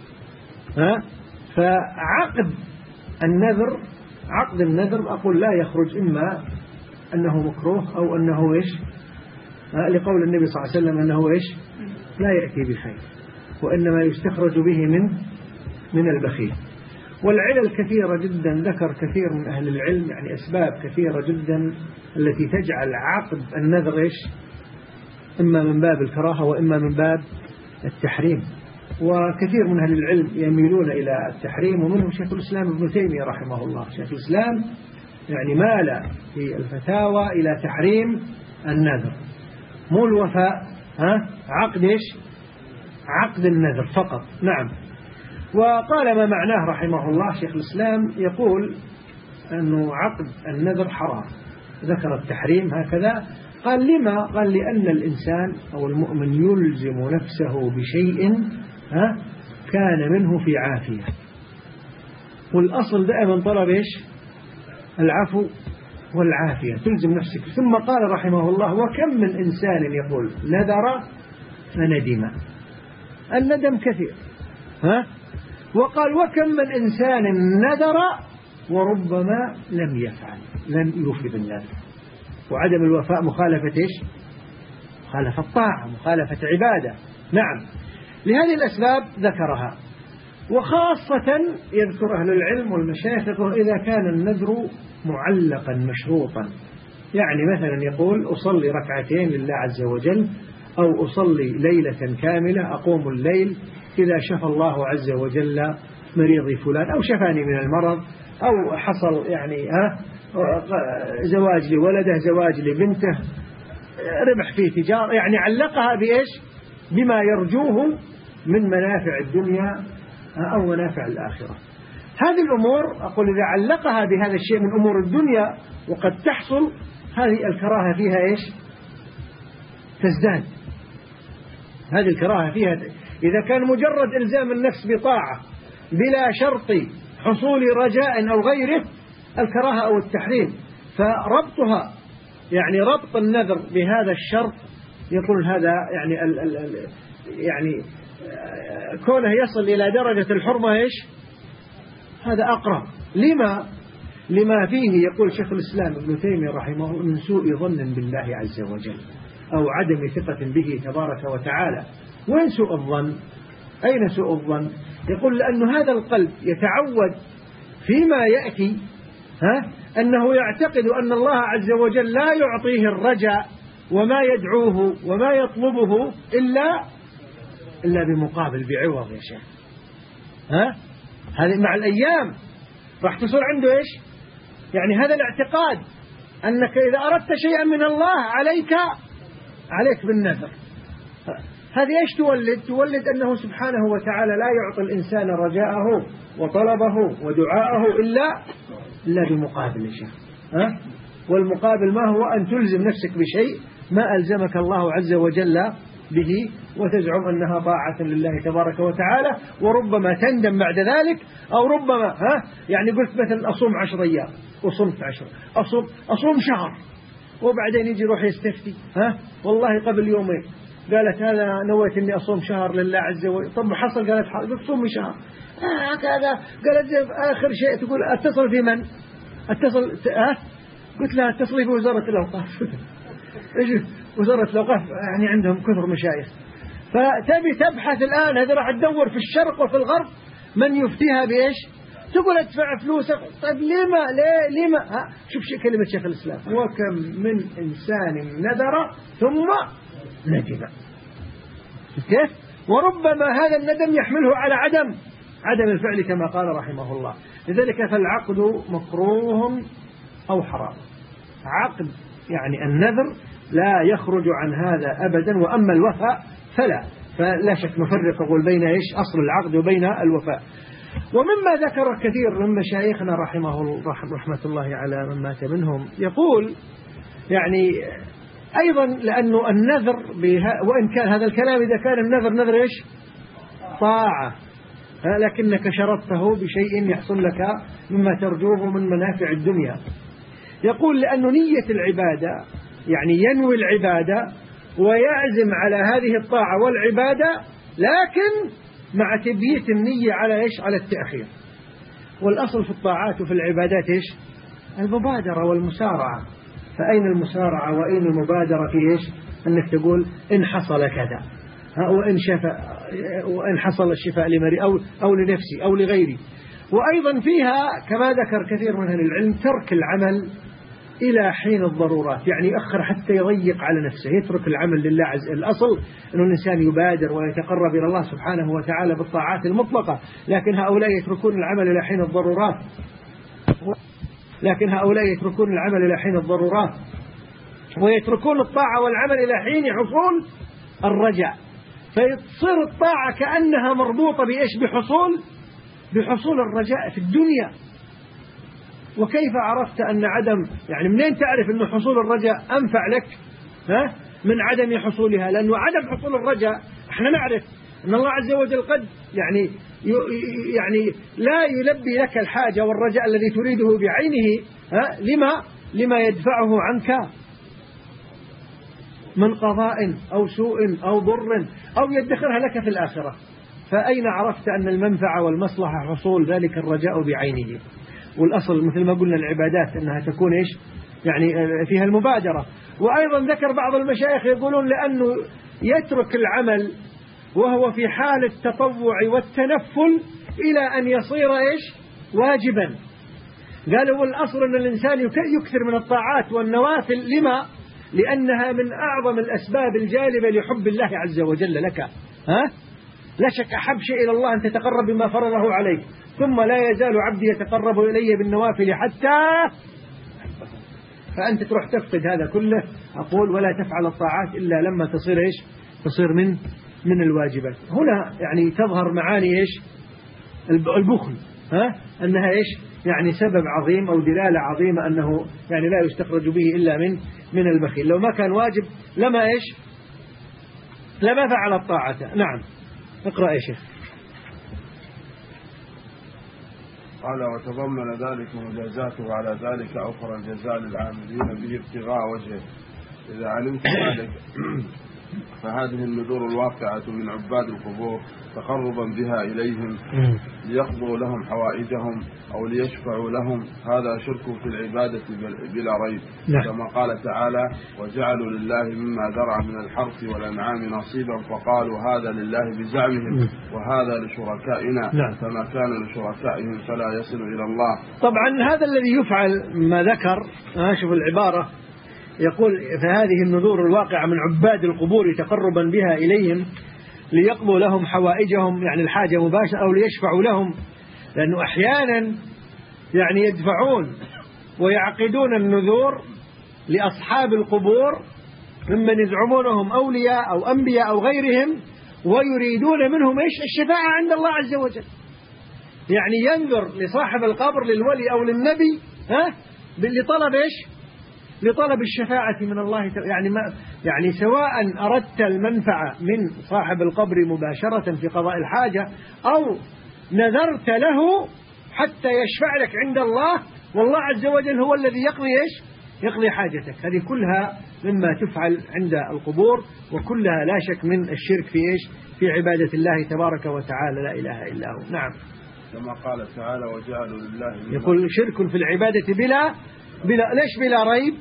فعقد النذر أقول لا يخرج إما أنه مكروه أو أنه إيش؟ لقول النبي صلى الله عليه وسلم أنه إيش؟ لا يأتي بخير، وإنما يستخرج به من البخيل. والعلل كثيرة جدا، ذكر كثير من أهل العلم يعني أسباب كثيرة جدا التي تجعل عقد النذر إيش؟ إما من باب الكراهة وإما من باب التحريم. وكثير من أهل العلم يميلون إلى التحريم، ومنهم شيخ الإسلام ابن تيمية رحمه الله. شيخ الإسلام يعني مال في الفتاوى إلى تحريم النذر، مو الوفاء، عقد إيش؟ عقد النذر فقط. نعم. وقال ما معناه رحمه الله شيخ الإسلام، يقول أنه عقد النذر حرام، ذكر التحريم هكذا. قال لما؟ قال لأن الإنسان أو المؤمن يلزم نفسه بشيء كان منه في عافية، والأصل دائما طلب إيش؟ العفو والعافية، تلزم نفسك. ثم قال رحمه الله وكم من إنسان يقول نذر فندم، الندم كثير، وقال وكم من إنسان نذر وربما لم يفعل، لم يوفي بالنذر. وعدم الوفاء مخالفة إيش؟ مخالفة الطاعة، مخالفة عبادة. نعم. لهذه الأسباب ذكرها، وخاصة يذكر أهل العلم والمشايخ إذا كان النذر معلقا مشروطا، يعني مثلا يقول أصلي ركعتين لله عز وجل، أو أصلي ليلة كاملة، أقوم الليل إذا شفى الله عز وجل مريضي فلان، أو شفاني من المرض، أو حصل يعني زواج لولده، زواج لبنته، ربح في تجارة، يعني علقها بإيش؟ بما يرجوه من منافع الدنيا أو منافع الآخرة. هذه الأمور أقول إذا علقها بهذا الشيء من أمور الدنيا وقد تحصل، هذه الكراهة فيها إيش؟ تزداد. هذه الكراهة فيها إذا كان مجرد إلزام النفس بطاعة بلا شرط حصول رجاء أو غيره، الكراهة أو التحريم. فربطها يعني ربط النذر بهذا الشرط، يقول هذا يعني كونه يصل إلى درجة الحرمة إيش؟ هذا أقرب. لما فيه يقول شيخ الإسلام ابن تيمية رحمه الله من سوء ظن بالله عز وجل أو عدم ثقة به تبارك وتعالى. وين سوء الظن؟ أين سوء الظن؟ يقول لأن هذا القلب يتعود فيما يأتي أنه يعتقد أن الله عز وجل لا يعطيه الرجاء وما يدعوه وما يطلبه إلا بمقابل، بعوض يا شيخ. هذه مع الأيام راح تصير عنده إيش؟ يعني هذا الاعتقاد أنك إذا أردت شيئا من الله عليك بالنذر. هذه إيش تولد أنه سبحانه وتعالى لا يعطي الإنسان رجاءه وطلبه ودعاءه إلا بمقابل شيء. والمقابل ما هو؟ أن تلزم نفسك بشيء ما ألزمك الله عز وجل به، وتزعم أنها طاعة لله تبارك وتعالى، وربما تندم بعد ذلك، أو ربما يعني قلت مثلا أصوم 10 أيام وصمت 10، أصوم شهر، وبعدين يجي يروح يستفتي والله قبل يومين قالت هذا نويت إني أصوم شهر لله عز وجل. طب حصل؟ قالت صومي شهر هكذا. قالت آخر شيء تقول أتصل في من؟ قلت لها اتصلي في وزارة الأوقاف. إيش وزارة الأوقاف؟ يعني عندهم كثر مشايخ. فتبي تبحث الآن، هذا راح تدور في الشرق وفي الغرب من يفتيها بإيش؟ تقول ادفع فلوسك. طيب لما شوف كلمة شيخ الإسلام: وكم من إنسان نذر ثم ندم. كيف؟ وربما هذا الندم يحمله على عدم الفعل كما قال رحمه الله. لذلك فالعقد مكروه أو حرام. عقد يعني النذر لا يخرج عن هذا أبدا، وأما الوفاء فلا شك نفرق أقول بين إيش أصل العقد وبين الوفاء. ومما ذكر كثير من مشايخنا رحمة الله على من مات منهم، يقول يعني أيضا لأنه النذر وإن كان هذا الكلام إذا كان النذر نذر إيش؟ طاعة، لكنك شرطته بشيء يحصل لك مما ترجوه من منافع الدنيا. يقول لأنه نية العبادة يعني ينوي العبادة ويعزم على هذه الطاعة والعبادة، لكن مع تبييت النية على إيش؟ على التأخير. والأصل في الطاعات وفي العبادات إيش؟ المبادرة والمسارعة. فأين المسارعة وأين المبادرة في إيش؟ أنك تقول إن حصل كذا، وإن حصل الشفاء لمري أو لنفسي أو لغيري. وأيضا فيها كما ذكر كثير من أهل العلم ترك العمل إلى حين الضرورات، يعني يأخر حتى يضيق على نفسه، يترك العمل لله عز وجل. الأصل أن الإنسان يبادر ويتقرب إلى الله سبحانه وتعالى بالطاعات المطلقة، لكن هؤلاء يتركون العمل إلى حين الضرورات، ويتركون الطاعة والعمل إلى حين حصول الرجاء. فيصير الطاعة كأنها مربوطة بإيش؟ بحصول الرجاء في الدنيا. وكيف عرفت أن يعني منين تعرف أن حصول الرجاء أنفع لك من عدم حصولها؟ لأنه عدم حصول الرجاء احنا نعرف أن الله عز وجل قد يعني لا يلبي لك الحاجة والرجاء الذي تريده بعينه لما يدفعه عنك من قضاء أو سوء أو ضر أو يدخرها لك في الآخرة. فأين عرفت أن المنفعة والمصلحة حصول ذلك الرجاء بعينه؟ والأصل مثل ما قلنا العبادات أنها تكون إيش؟ يعني فيها المبادرة. وأيضا ذكر بعض المشايخ يقولون لأنه يترك العمل وهو في حال التطوع والتنفل إلى أن يصير إيش؟ واجبا. قالوا والأصل أن الإنسان يكثر من الطاعات والنوافل. لما؟ لأنها من أعظم الأسباب الجالبة لحب الله عز وجل لك. لا شك أحب شيء إلى الله أن تتقرب بما فرضه عليك، ثم لا يزال عبدي يتقرب إلي بالنوافل حتى. فأنت تروح تفقد هذا كله أقول ولا تفعل الطاعات إلا لما تصير إيش؟ تصير من الواجبات. هنا يعني تظهر معاني إيش؟ البخل، أنها إيش؟ يعني سبب عظيم أو دلالة عظيمة أنه يعني لا يستخرج به إلا من البخيل. لو ما كان واجب لما إيش؟ لما فعل الطاعة. نعم اقرأ يا شيخ. قال وتضمن ذلك مجازاته على ذلك أوفر الجزاء للعاملين به ابتغاء وجهه. إذا علمت ذلك فهذه النذور الواقعة من عباد القبور تقربا بها إليهم ليقضوا لهم حوائجهم أو ليشفعوا لهم، هذا شرك في العبادة بلا ريب. كما قال تعالى وجعلوا لله مما ذرع من الحرث والأنعام نصيبا فقالوا هذا لله بزعمهم وهذا لشركائنا فما كان لشركائهم فلا يصل إلى الله. طبعا هذا الذي يفعل ما ذكر. شوف العبارة يقول فهذه النذور الواقعة من عباد القبور تقربا بها إليهم ليقضوا لهم حوائجهم، يعني الحاجة مباشرة، أو ليشفعوا لهم. لأنه أحيانا يعني يدفعون ويعقدون النذور لأصحاب القبور ممن يزعمونهم أولياء أو أنبياء أو غيرهم ويريدون منهم إيش؟ الشفاعة عند الله عز وجل. يعني ينذر لصاحب القبر للولي أو للنبي لطلب إيش؟ لطلب الشفاعة من الله. يعني سواء أردت المنفعة من صاحب القبر مباشرة في قضاء الحاجة أو نذرت له حتى يشفع لك عند الله، والله عز وجل هو الذي يقضي إيش؟ يقضي حاجتك. هذه كلها مما تفعل عند القبور، وكلها لا شك من الشرك في إيش؟ في عبادة الله تبارك وتعالى لا إله إلا هو. نعم. كما قال تعالى وجعلوا لله يقول شرك في العبادة ليش بلا ريب؟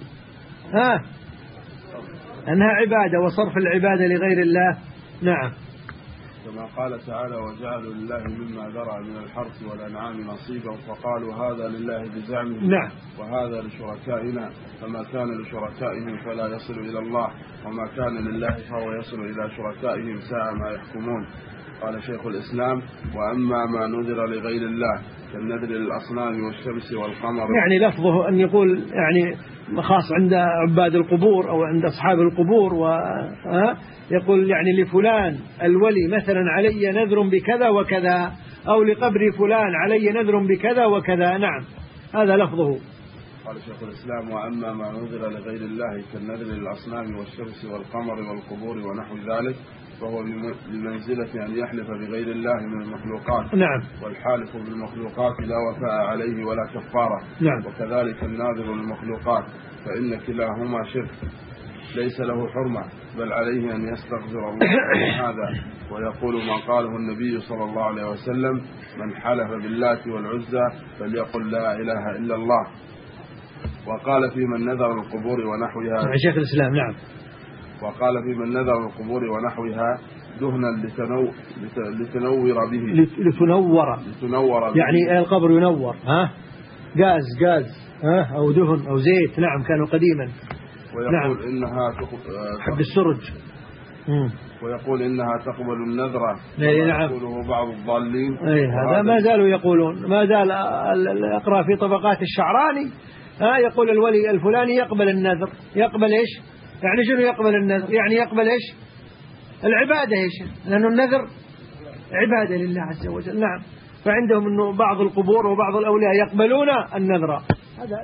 أنها عبادة وصرف العبادة لغير الله. نعم. كما قال تعالى وجعلوا لله مما ذرأ من الحرث والأنعام نصيبا فقالوا هذا لله بزعمهم نعم. وهذا لشركائنا فما كان لشركائهم فلا يصل إلى الله وما كان لله فهو يصل إلى شركائهم ساء ما يحكمون. قال شيخ الإسلام وأما ما نذر لغير الله كالنذر للأصنام والشمس والقمر. يعني لفظه أن يقول يعني خاص عند عباد القبور أو عند أصحاب القبور، يقول يعني لفلان الولي مثلا علي نذر بكذا وكذا، أو لقبر فلان علي نذر بكذا وكذا. نعم، هذا لفظه. قال شيخ الإسلام وأما ما نذر لغير الله كالنذر للأصنام والشمس والقمر والقبور ونحو ذلك فهو بمنزلة أن يحلف بغير الله من المخلوقات. نعم. والحالف بالمخلوقات لا وفاء عليه ولا كفارة. نعم. وكذلك الناذر للمخلوقات فإن كلاهما شرك ليس له حرمة بل عليه أن يستغفر الله هذا. ويقول ما قاله النبي صلى الله عليه وسلم من حلف باللات والعزى فليقل لا إله إلا الله. وقال في من نذر القبور ونحوها شيخ الإسلام. نعم. وقال في من نذر القبور ونحوها دهنا لتنور به لتنور به. يعني القبر ينور غاز أو دهن أو زيت. نعم، كانوا قديما. ويقول نعم. إنها حب السرج. ويقول إنها تقبل النذرة. نعم. يقوله بعض الضالين. هذا ما زالوا يقولون، ما زال أقرأ في طبقات الشعراني يقول الولي الفلاني يقبل النذر. يقبل إيش؟ يعني شنو يقبل النذر؟ يعني يقبل إيش؟ العبادة. إيش؟ لأنه النذر عبادة لله عز وجل. نعم. فعندهم أنه بعض القبور وبعض الأولياء يقبلون النذر. هذا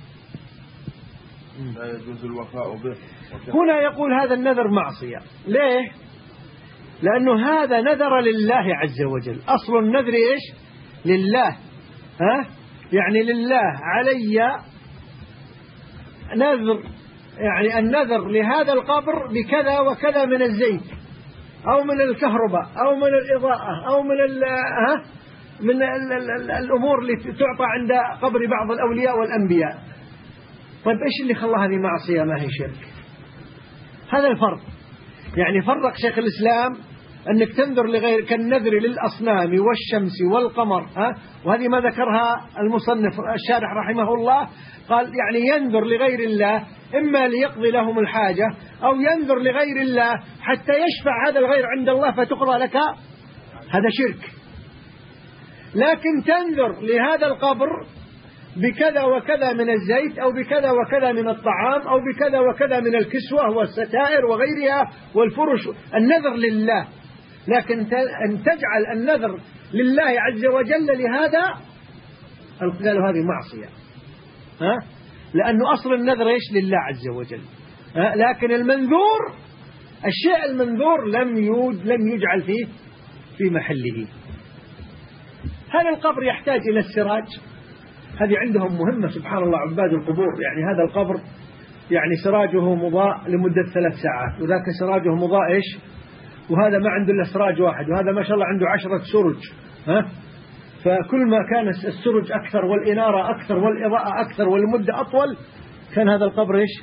لا يجوز الوفاء به. هنا يقول هذا النذر معصية. ليه؟ لأنه هذا نذر لله عز وجل. أصل النذر إيش؟ لله. يعني لله علي نذر، يعني النذر لهذا القبر بكذا وكذا من الزيت أو من الكهرباء أو من الإضاءة أو من الأمور اللي تعطى عند قبر بعض الأولياء والأنبياء. طيب إيش اللي خلى هذه معصية ما هي شرك؟ هذا الفرق. يعني فرق شيخ الإسلام أنك تنذر لغير كالنذر للأصنام والشمس والقمر. وهذه ما ذكرها المصنف الشارح رحمه الله، قال يعني ينذر لغير الله إما ليقضي لهم الحاجة أو ينذر لغير الله حتى يشفع هذا الغير عند الله فتقضى لك. هذا شرك. لكن تنذر لهذا القبر بكذا وكذا من الزيت أو بكذا وكذا من الطعام أو بكذا وكذا من الكسوة والستائر وغيرها والفرش، النذر لله. لكن أن تجعل النذر لله عز وجل لهذا قالوا هذه معصية. لأنه أصل النذر إيش؟ لله عز وجل. لكن المنذور، الشيء المنذور لم يجعل فيه في محله. هل القبر يحتاج إلى السراج؟ هذه عندهم مهمة سبحان الله عباد القبور. يعني هذا القبر يعني سراجه مضاء لمدة 3 ساعات، وذاك سراجه مضاء إيش؟ وهذا ما عنده إلا سراج واحد، وهذا ما شاء الله عنده 10 سرج. فكل ما كان السرج أكثر والإنارة أكثر والإضاءة أكثر والمدة أطول كان هذا القبر إيش؟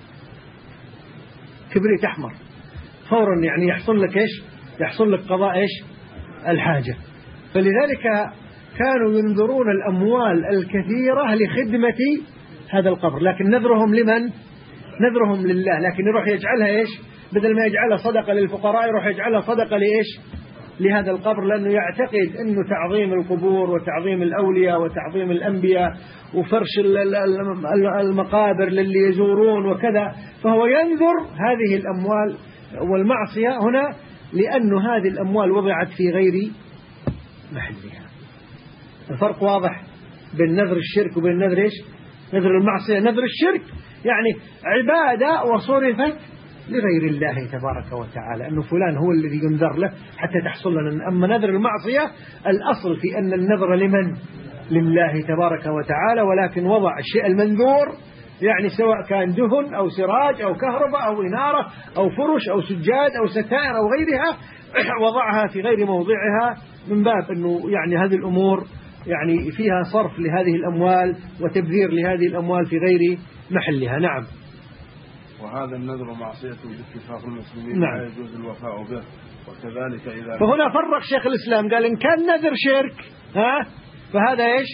كبريت أحمر فورا. يعني يحصل لك إيش؟ يحصل لك قضاء إيش؟ الحاجة. فلذلك كانوا ينذرون الأموال الكثيرة لخدمة هذا القبر. لكن نذرهم لمن؟ نذرهم لله. لكن يروح يجعلها إيش؟ بدل ما يجعلها صدقة للفقراء يروح يجعلها صدقة لإيش؟ لهذا القبر، لأنه يعتقد أنه تعظيم القبور وتعظيم الأولياء وتعظيم الأنبياء وفرش المقابر للي يزورون وكذا، فهو ينذر هذه الأموال والمعصية هنا، لأن هذه الأموال وضعت في غير محلها. الفرق واضح بين نذر الشرك وبين نذر إيش؟ نذر المعصية. نذر الشرك يعني عبادة وصرفت لغير الله تبارك وتعالى، أنه فلان هو الذي ينذر له حتى تحصل لنا. أما نذر المعصية الأصل في أن النذر لمن؟ لله تبارك وتعالى، ولكن وضع الشيء المنذور يعني سواء كان دهن أو سراج أو كهرباء أو إنارة أو فرش أو سجاد أو ستائر أو غيرها، وضعها في غير موضعها من باب أنه يعني هذه الأمور يعني فيها صرف لهذه الأموال وتبذير لهذه الأموال في غير محلها. نعم. وهذا النذر معصية باتفاق المسلمين، نعم. لا يجوز الوفاء به. وكذلك إذا فهنا فرق شيخ الإسلام قال إن كان نذر شرك فهذا إيش؟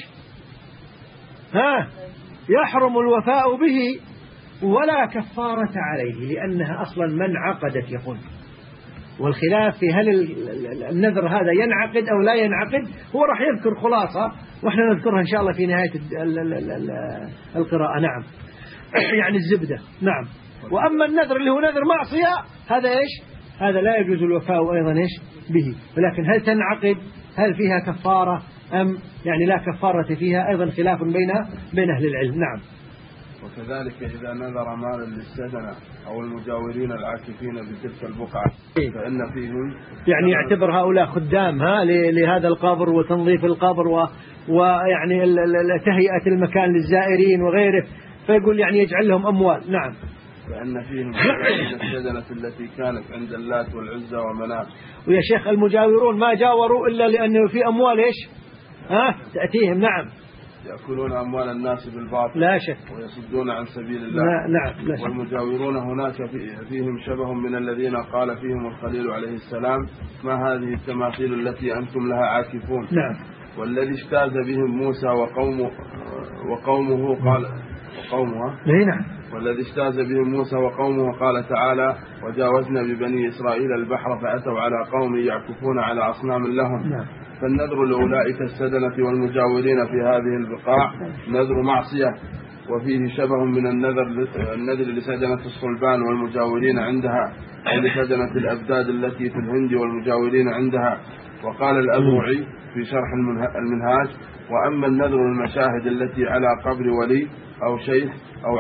يحرم الوفاء به ولا كفارة عليه، لأنها أصلا من عقدت يقول. والخلاف في هل النذر هذا ينعقد أو لا ينعقد، هو راح يذكر خلاصة وإحنا نذكرها إن شاء الله في نهاية القراءة. نعم. يعني الزبدة. نعم. وأما النذر اللي هو نذر معصية هذا إيش؟ هذا لا يجوز الوفاء أيضا إيش به. ولكن هل تنعقد؟ هل فيها كفارة أم يعني لا كفارة فيها؟ أيضا خلاف بين أهل العلم. نعم. وكذلك إذا نذر مالا للسجنة أو المجاورين العاكفين بتلك البقعة فإن فيهم يعني يعتبر هؤلاء خدام لهذا القبر وتنظيف القبر ويعني تهيئة المكان للزائرين وغيره، فيقول يعني يجعل لهم أموال. نعم. فإن فيهم السجنة التي كانت عند اللات والعزى ومناة. ويا شيخ المجاورون ما جاوروا إلا لأنه في أموال إيش تأتيهم. نعم. يأكلون أموال الناس بالباطل لا شك ويصدون عن سبيل الله. نعم. لا شك. والمجاورون هناك فيهم شبه من الذين قال فيهم الخليل عليه السلام ما هذه التماثيل التي أنتم لها عاكفون. نعم. والذي اجتاز بهم موسى وقومه قال نعم. والذي اجتاز بهم موسى وقومه قال تعالى وجاوزنا ببني إسرائيل البحر فأتوا على قوم يعكفون على أصنام لهم. نعم. فالنذر لأولئك السدنة والمجاورين في هذه البقاع نذر معصية، وفيه شبه من النذر لسدنة الصلبان والمجاورين عندها، أو لسدنة الأبداد التي في الهند والمجاورين عندها. وقال الأبوعي في شرح المنهاج وأما النذر المشاهد التي على قبر ولي أو شيخ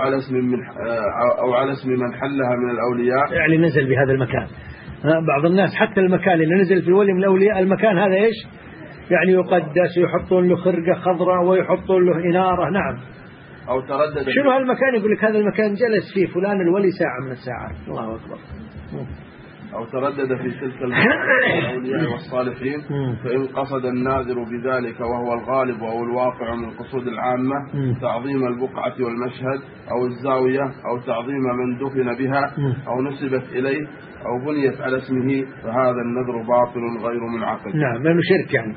أو على اسم من حلها من الأولياء، يعني نزل بهذا المكان. بعض الناس حتى المكان اللي نزل في الولي من الأولياء المكان هذا إيش يعني يقدس، يحطون له خرقة خضراء ويحطون له إنارة. نعم. أو تردد شنو هالمكان؟ يقول لك هذا المكان جلس فيه فلان الولي ساعة من الساعات. الله أكبر. أو تردد في تلك الأولياء والصالحين، فإن قصد الناذر بذلك وهو الغالب أو الواقع من قصود العامة تعظيم البقعة والمشهد أو الزاوية أو تعظيم من دفن بها أو نسبت إليه أو بنيت على اسمه، فهذا النذر باطل غير منعقد. نعم. لأنه شرك يعني.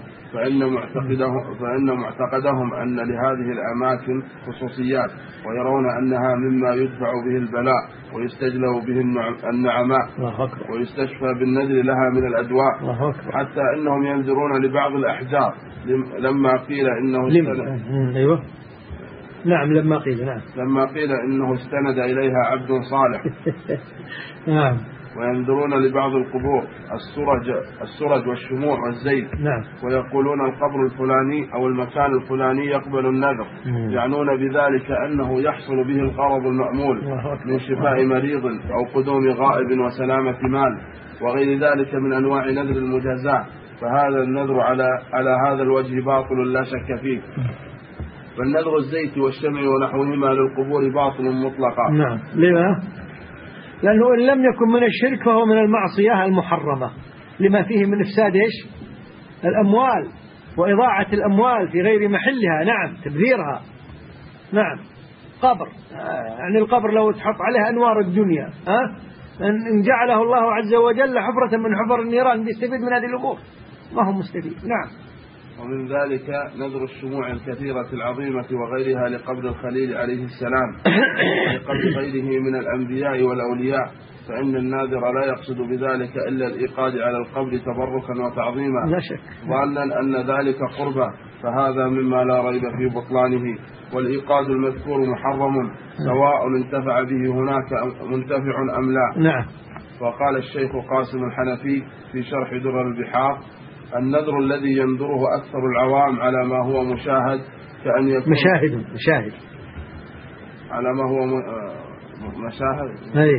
فإن معتقدهم أن لهذه الأماكن خصوصيات، ويرون أنها مما يدفع به البلاء ويستجلب به النعماء ويستشفى بالنذر لها من الأدواء، حتى أنهم ينذرون لبعض الأحجار لما قيل إنه أيوة. نعم. لما قيل إنه استند إليها عبد صالح. نعم. وينذرون لبعض القبور السرج والشموع والزيت. نعم. ويقولون القبر الفلاني أو المكان الفلاني يقبل النذر، يعنون بذلك أنه يحصل به الغرض المأمول من شفاء مريض أو قدوم غائب وسلامة مال وغير ذلك من أنواع نذر المجازاة. فهذا النذر على هذا الوجه باطل لا شك فيه. فالنذر الزيت والشمع ونحوهما للقبور باطل مطلقا. نعم. لما؟ لأنه إن لم يكن من الشرك فهو من المعصية المحرمة لما فيه من إفساد إيش الأموال وإضاعة الأموال في غير محلها. نعم. تبذيرها. نعم. قبر يعني القبر لو تحط عليه أنوار الدنيا إن جعله الله عز وجل حفرة من حفر النيران بيستفيد من هذه الأمور، ما هو مستفيد. نعم. ومن ذلك نذر الشموع الكثيرة العظيمة وغيرها لقبر الخليل عليه السلام ولقبر غيره من الأنبياء والأولياء، فإن الناذر لا يقصد بذلك إلا الإيقاد على القبر تبركا وتعظيما لا شك ظانا أن ذلك قربة، فهذا مما لا ريب في بطلانه. والإيقاد المذكور محرم سواء انتفع به هناك منتفع أم لا. نعم. وقال الشيخ قاسم الحنفي في شرح درر البحار: النذر الذي ينذره أكثر العوام على ما هو مشاهد كأن يكون مشاهد على ما هو مشاهد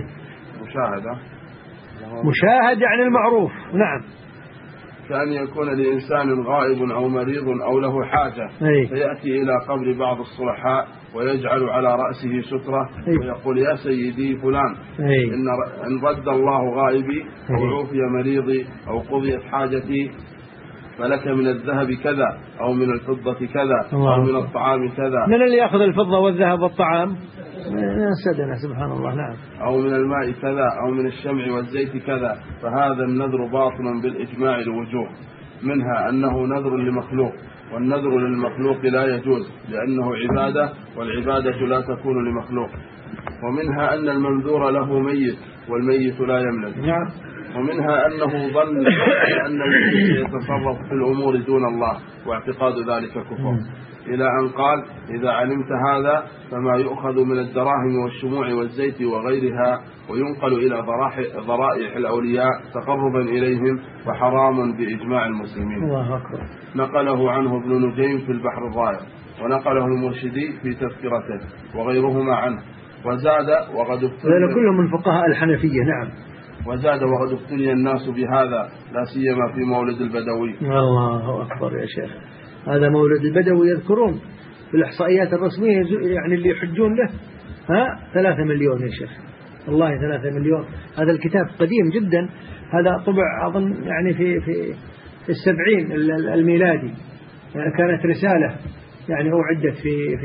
مشاهد يعني المعروف. نعم. كأن يكون لإنسان غائب أو مريض أو له حاجة فيأتي إلى قبر بعض الصلحاء ويجعل على رأسه سترة ويقول: يا سيدي فلان، إن رد الله غائبي أو عوفي مريضي أو قضيت حاجتي فلك من الذهب كذا أو من الفضة كذا أو من الطعام كذا. من اللي يأخذ الفضة والذهب والطعام؟ سيدنا سبحان الله. نعم. أو من الماء كذا أو من الشمع والزيت كذا. فهذا النذر باطل بالإجماع الوجوه، منها أنه نذر لمخلوق، والنذر للمخلوق لا يجوز لأنه عبادة، والعبادة لا تكون لمخلوق. ومنها أن المنذور له ميت والميت لا يملك. نعم. ومنها أنه ظن أن الميت يتصرف في الأمور دون الله، واعتقاد ذلك كفر، إلى أن قال: إذا علمت هذا فما يؤخذ من الدراهم والشموع والزيت وغيرها وينقل إلى ضرائح الأولياء تقربا إليهم وحرام بإجماع المسلمين. الله أكبر. نقله عنه ابن نجيم في البحر الضائع، ونقله المرشدي في تذكرته وغيرهما عنه. وزاد: وقد ابتلي كلهم من فقهاء الحنفية. نعم. وزاد: وقد ابتلي الناس بهذا لا سيما في مولد البدوي. الله أكبر يا شيخ. هذا مولد البدوي يذكرون في الإحصائيات الرسمية يعني اللي يحجون له 3 مليون يا شيخ. والله 3 مليون. هذا الكتاب قديم جدا، هذا طبع أظن يعني في 70 الميلادي. يعني كانت رسالة يعني أعدت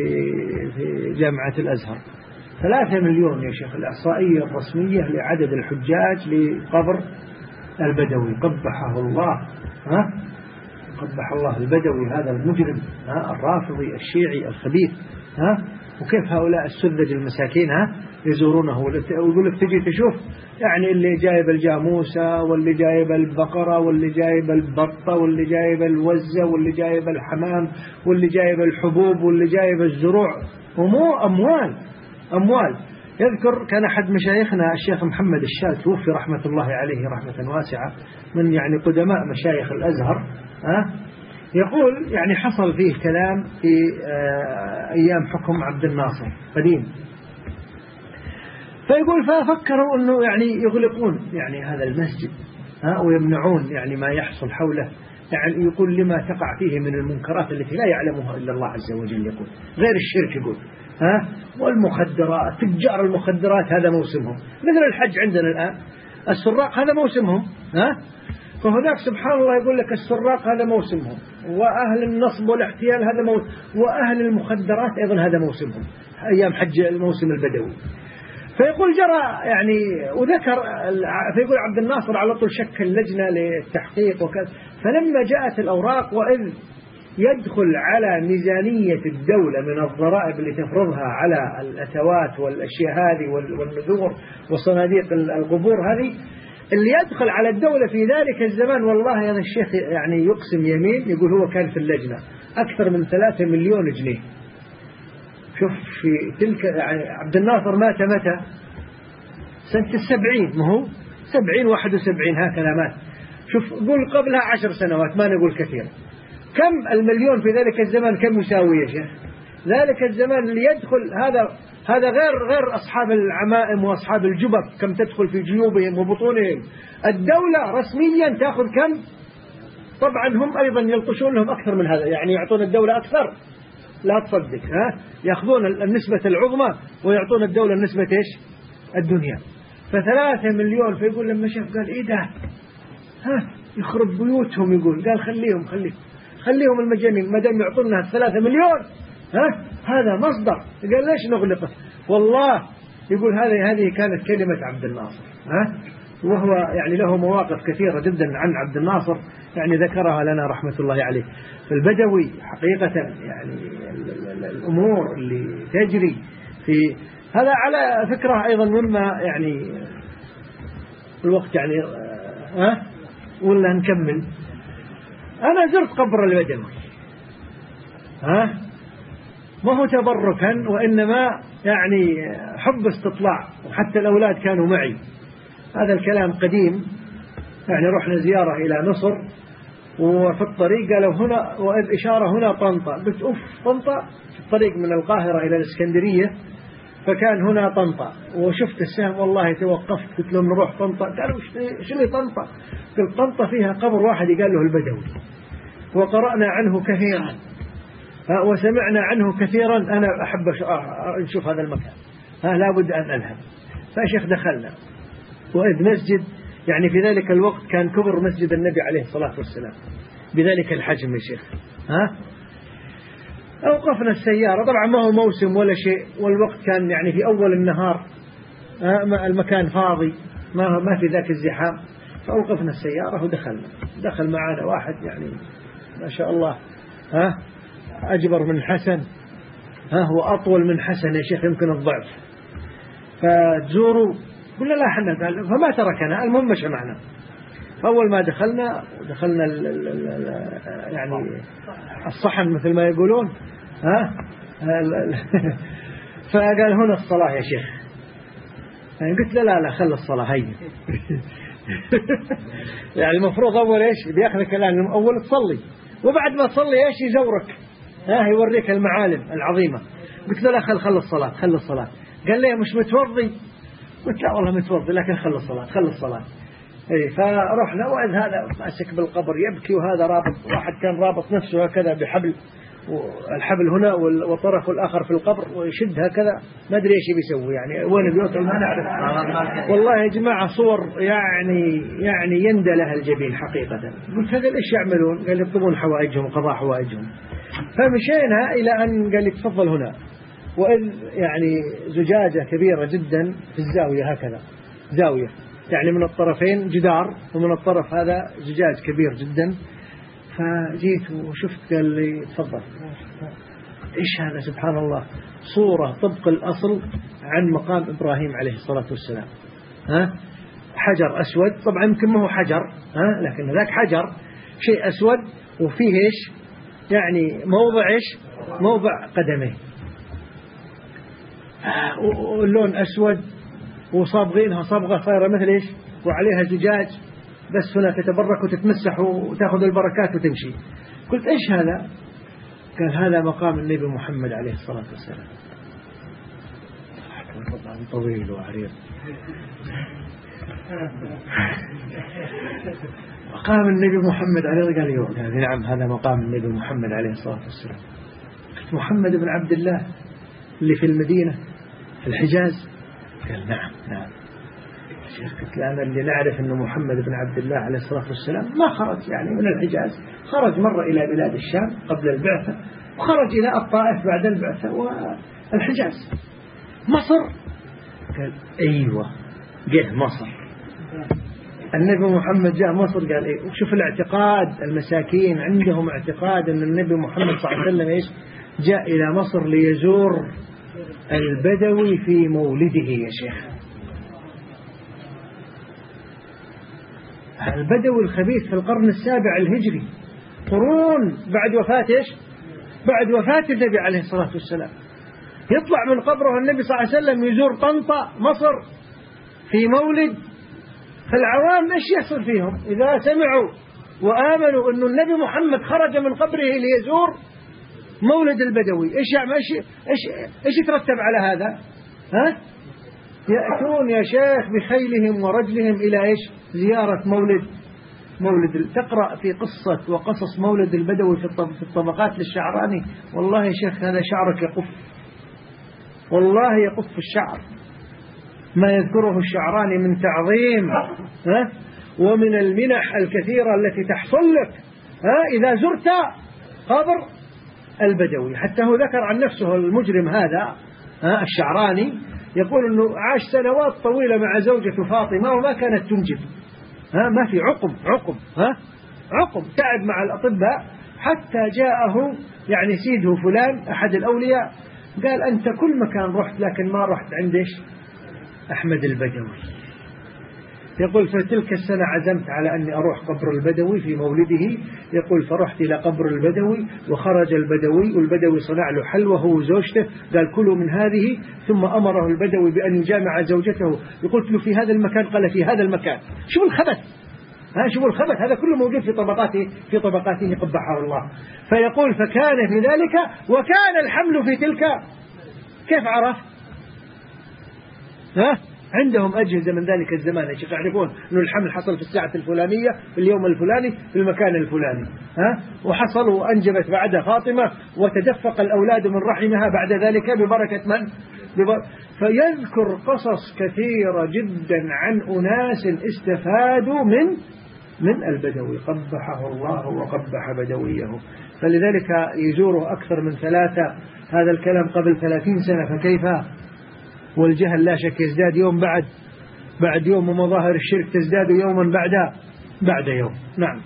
في جامعة الأزهر. 3 مليون يا شيخ الإحصائية الرسمية لعدد الحجاج لقبر البدوي. قبحه الله. قبح الله البدوي هذا المجرم الرافضي الشيعي الخبيث. وكيف هؤلاء السذج المساكين يزورونه ويقول لك تجي تشوف يعني اللي جايب الجاموسة واللي جايب البقرة واللي جايب البطة واللي جايب الوزة واللي جايب الحمام واللي جايب الحبوب واللي جايب الزروع، ومو أموال. يذكر كان أحد مشايخنا الشيخ محمد الشال توفي رحمة الله عليه رحمة واسعة، من يعني قدماء مشايخ الأزهر. يقول يعني حصل فيه كلام في أيام حكم عبد الناصر قديم، فيقول ففكروا أنه يعني يغلقون يعني هذا المسجد ويمنعون يعني ما يحصل حوله، يعني يقول لما تقع فيه من المنكرات التي لا يعلمها إلا الله عز وجل، يقول غير الشرك، يقول والمخدرات، تجار المخدرات هذا موسمهم، مثل الحج عندنا الآن السراق هذا موسمهم. فهناك سبحان الله يقول لك السراق هذا موسمهم، وأهل النصب والاحتيال هذا موسم، وأهل المخدرات أيضا هذا موسمهم أيام حج الموسم البدوي. فيقول جرى يعني وذكر، فيقول عبد الناصر على طول شكل لجنة للتحقيق وكذا، فلما جاءت الأوراق وإذ يدخل على ميزانية الدولة من الضرائب اللي تفرضها على الأتوات والأشياء هذه والنذور وصناديق القبور هذه، اللي يدخل على الدولة في ذلك الزمان، والله هذا الشيخ يعني يقسم يمين، يقول هو كان في اللجنة أكثر من 3 مليون جنيه. شوف في تلك يعني عبد الناصر مات متى؟ سنة 70، ما هو 70 71 هكذا مات. شوف قول قبلها 10 سنوات، ما نقول كثير. كم المليون في ذلك الزمان كم يساوي يا شيخ؟ ذلك الزمان اللي يدخل هذا غير أصحاب العمائم وأصحاب الجبر كم تدخل في جيوبهم وبطونهم. الدولة رسميا تأخذ كم؟ طبعا هم أيضا يلطشون لهم أكثر من هذا، يعني يعطون الدولة أكثر، لا تصدق يأخذون النسبة العظمى ويعطون الدولة النسبة إيش؟ الدنيا. ف3 مليون. فيقول لما شاف قال إيه ده يخرب بيوتهم، يقول قال خليهم المجانين ما دام يعطونا 3 مليون هذا مصدر. قال ليش نغلقه؟ والله يقول هذه كانت كلمة عبد الناصر. وهو يعني له مواقف كثيرة جدا عن عبد الناصر يعني ذكرها لنا رحمة الله عليه. فالبدوي حقيقة يعني الأمور اللي تجري في هذا على فكرة أيضا مما يعني الوقت يعني ولا نكمل؟ أنا زرت قبر البدوي ما هو تبركا وإنما يعني حب استطلاع، وحتى الأولاد كانوا معي. هذا الكلام قديم، يعني رحنا زيارة إلى مصر وفي الطريق قالوا هنا وإذ إشارة هنا طنطا. قلت أوف طنطا؟ في الطريق من القاهرة إلى الإسكندرية، فكان هنا طنطا وشفت السهم والله توقفت قلت لهم نروح طنطا. قالوا شنو طنطا؟ قلت طنطا فيها قبر واحد يقال له البدوي وقرأنا عنه كثيرا وسمعنا عنه كثيرا. أنا أحب نشوف هذا المكان، لابد أن أذهب. فشيخ دخلنا وإذ مسجد، يعني في ذلك الوقت كان كبر مسجد النبي عليه الصلاة والسلام بذلك الحجم يا شيخ. أوقفنا السيارة، طبعا ما هو موسم ولا شيء، والوقت كان يعني في أول النهار، المكان فاضي ما في ذاك الزحام. فأوقفنا السيارة ودخلنا. دخل معنا واحد يعني ما شاء الله أجبر من حسن، هو أطول من حسن يا شيخ يمكن الضعف. فتزوروا قلنا لا حنا، قال فما تركنا، المهم مشى معنا. أول ما دخلنا يعني الصحن مثل ما يقولون فقال هنا الصلاة يا شيخ. يعني قلت لا خلي الصلاة هي يعني المفروض أول إيش بيأخذك الآن أول تصلي، وبعد ما تصلي إيش يزورك يوريك المعالم العظيمة. قلت له لا خلي الصلاة. قال لي مش متوضي؟ قلت لا والله متوضي لكن خلي الصلاة. فرحنا وإذ هذا ماسك بالقبر يبكي، وهذا رابط، واحد كان رابط نفسه هكذا بحبل، والحبل هنا والطرف الآخر في القبر ويشد هكذا، ما أدري إيش بيسوي يعني وين بيوصل ما نعرف. والله يا جماعة صور يعني يندى لها الجبين حقيقة. قلت هذا إيش يعملون؟ قال يطلبون حوائجهم وقضاء حوائجهم. فمشينا إلى أن قال لي تفضل هنا، وإذ يعني زجاجة كبيرة جدا في الزاوية هكذا، زاوية يعني من الطرفين جدار ومن الطرف هذا زجاج كبير جدا. فجيت وشفت قال لي تفضل. إيش هذا؟ سبحان الله، صورة طبق الأصل عن مقام إبراهيم عليه الصلاة والسلام. حجر أسود، طبعا يمكن ما هو حجر لكن ذاك حجر شيء أسود وفيه إيش يعني موضع قدميه، واللون أسود وصابغينها صبغة صايرة مثل إيش وعليها زجاج، بس هنا تتبرك وتتمسح وتأخذ البركات وتمشي. قلت إيش هذا؟ قال هذا مقام النبي محمد عليه الصلاة والسلام. طبعا طويل وعريض. مقام النبي محمد عليه، قال نعم هذا مقام النبي محمد عليه الصلاة والسلام. قلت محمد بن عبد الله اللي في المدينة في الحجاز؟ قال نعم. قلت أنا اللي نعرف أنه محمد بن عبد الله عليه الصلاة والسلام ما خرج يعني من الحجاز، خرج مرة إلى بلاد الشام قبل البعثة، وخرج إلى الطائف بعد البعثة، والحجاز مصر. قال أيوة جاء مصر، النبي محمد جاء مصر. قال إيه؟ وشوف الاعتقاد، المساكين عندهم اعتقاد أن النبي محمد صلى الله عليه وسلم إيش جاء إلى مصر ليزور البدوي في مولده يا شيخ. البدوي الخبيث في القرن السابع الهجري، قرون بعد وفاة إيش؟ بعد وفاة النبي عليه الصلاة والسلام، يطلع من قبره النبي صلى الله عليه وسلم يزور طنطا مصر في مولد. فالعوام إيش يحصل فيهم إذا سمعوا وآمنوا أن النبي محمد خرج من قبره ليزور مولد البدوي؟ إيش يعمل؟ إيش يترتب على هذا؟ يأتون يا شيخ بخيلهم ورجلهم إلى إيش؟ زيارة مولد. تقرأ في قصة وقصص مولد البدوي في الطبقات للشعراني، والله يا شيخ هذا شعرك يقف، والله يقف الشعر ما يذكره الشعراني من تعظيم ومن المنح الكثيرة التي تحصل لك إذا زرت قبر البدوي. حتى هو ذكر عن نفسه المجرم هذا الشعراني، يقول أنه عاش سنوات طويلة مع زوجته فاطمة وما كانت تنجب، ما في عقم، تعب مع الأطباء حتى جاءه يعني سيده فلان أحد الأولياء قال أنت كل مكان رحت لكن ما رحت عند إيش؟ أحمد البدوي. يقول فتلك السنة عزمت على أني أروح قبر البدوي في مولده. يقول فرحت إلى قبر البدوي وخرج البدوي والبدوي صنع له حلوى هو وزوجته، قال كلوا من هذه، ثم أمره البدوي بأن يجامع زوجته. يقول له في هذا المكان، قال في هذا المكان. شوف الخبث، شوفوا الخبث، هذا كله موجود في طبقاته قبحه الله. فيقول فكان في ذلك وكان الحمل في تلك. كيف عرف؟ عندهم أجهزة من ذلك الزمان يا شيخ، يعرفون أن الحمل حصل في الساعة الفلانية في اليوم الفلاني في المكان الفلاني، وحصل وأنجبت بعدها فاطمة وتدفق الأولاد من رحمها بعد ذلك ببركة من؟ فيذكر قصص كثيرة جدا عن أناس استفادوا من البدوي قبحه الله وقبح بدويه. فلذلك يزوره أكثر من 3. هذا الكلام قبل 30 سنة، فكيف؟ والجهل لا شك يزداد يوم بعد يوم، ومظاهر الشرك تزداد يوما بعد يوم. نعم.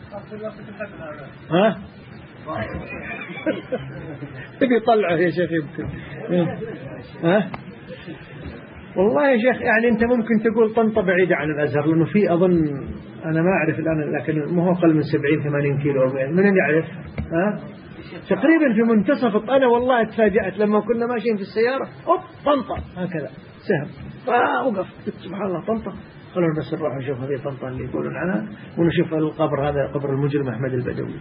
تبي طلعه يا شيخ يمكن. والله يا شيخ يعني أنت ممكن تقول طنطا بعيدة عن الأزهر، لأنه في أظن أنا ما أعرف الآن، لكن ما هو أقل من 70-80 كيلو. من يعرف؟ تقريبا في منتصف. أنا والله تفاجأت لما كنا ماشيين في السيارة، طنطا هكذا سهم، وقف سبحان الله طنطا. قالوا بس نروح نشوف هذه طنطا اللي يقولون عنها، ونشوف القبر، هذا قبر المجرم أحمد البدوي،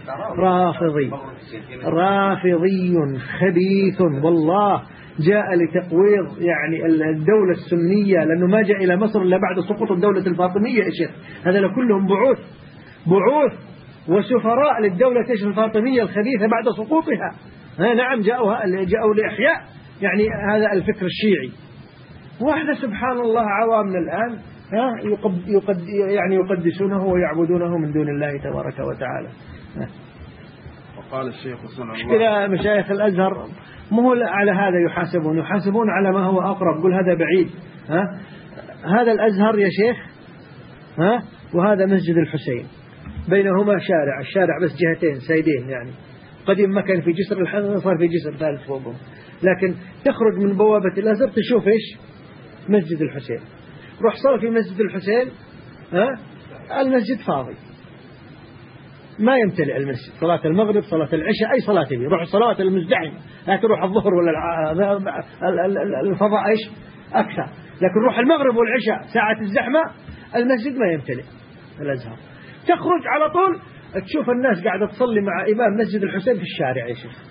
رافضي خبيث والله، جاء لتقويض يعني الدولة السنية، لأنه ما جاء إلى مصر إلا بعد سقوط الدولة الفاطمية يا شيخ. هذا كلهم بعوث وسفراء للدولة الفاطمية الخبيثة بعد سقوطها. نعم جاءوا لإحياء يعني هذا الفكر الشيعي. واحنا سبحان الله عوامنا الآن يعني يقدسونه ويعبدونه من دون الله تبارك وتعالى. وقال الشيخ صلى الله مشكلة مشايخ الأزهر مو على هذا يحاسبون على ما هو أقرب. قل هذا بعيد. هذا الأزهر يا شيخ، وهذا مسجد الحسين، بينهما الشارع بس جهتين سايدين، يعني قديم ما كان في جسر الحسن، صار في جسر ثالث فوقهم. لكن تخرج من بوابة الأزهر تشوف إيش؟ مسجد الحسين. روح صل في مسجد الحسين، المسجد فاضي ما يمتلئ المسجد. صلاة المغرب، صلاة العشاء، أي صلاة تبي، روح الصلاة المزدحمة، لا تروح الظهر ولا الفضاء إيش أكثر. لكن روح المغرب والعشاء ساعة الزحمة المسجد ما يمتلئ الأزهر. تخرج على طول تشوف الناس قاعدة تصلي مع إمام مسجد الحسين في الشارع يا شيخ،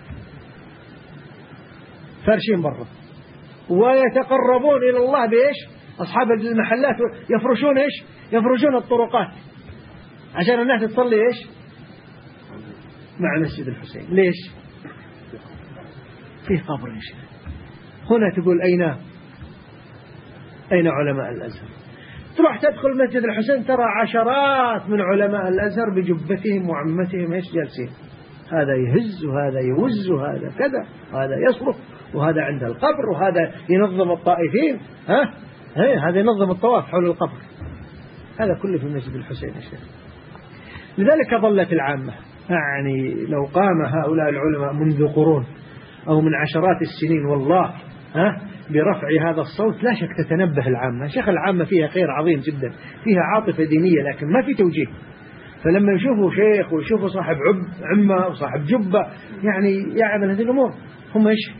فارشين برا، ويتقربون إلى الله بإيش؟ أصحاب المحلات يفرشون إيش؟ يفرشون الطرقات عشان الناس تصلي إيش؟ مع مسجد الحسين. ليش؟ فيه قبر يا شيخ. هنا تقول أين علماء الأزهر؟ تروح تدخل مسجد الحسين ترى عشرات من علماء الأزهر بجبتهم وعمتهم إيش جالسين، هذا يهز وهذا يوز وهذا كذا وهذا يصرخ وهذا عند القبر وهذا ينظم الطائفين، هذا ينظم الطواف حول القبر. هذا كله في مسجد الحسين يا شيخ. لذلك ظلت العامة، يعني لو قام هؤلاء العلماء منذ قرون أو من عشرات السنين والله برفع هذا الصوت لا شك تتنبه العامة. شيخ العامة فيها خير عظيم جدا، فيها عاطفة دينية لكن ما في توجيه. فلما يشوفوا شيخ ويشوفوا صاحب عمة وصاحب جبة يعني يعمل هذه الأمور، هم إيش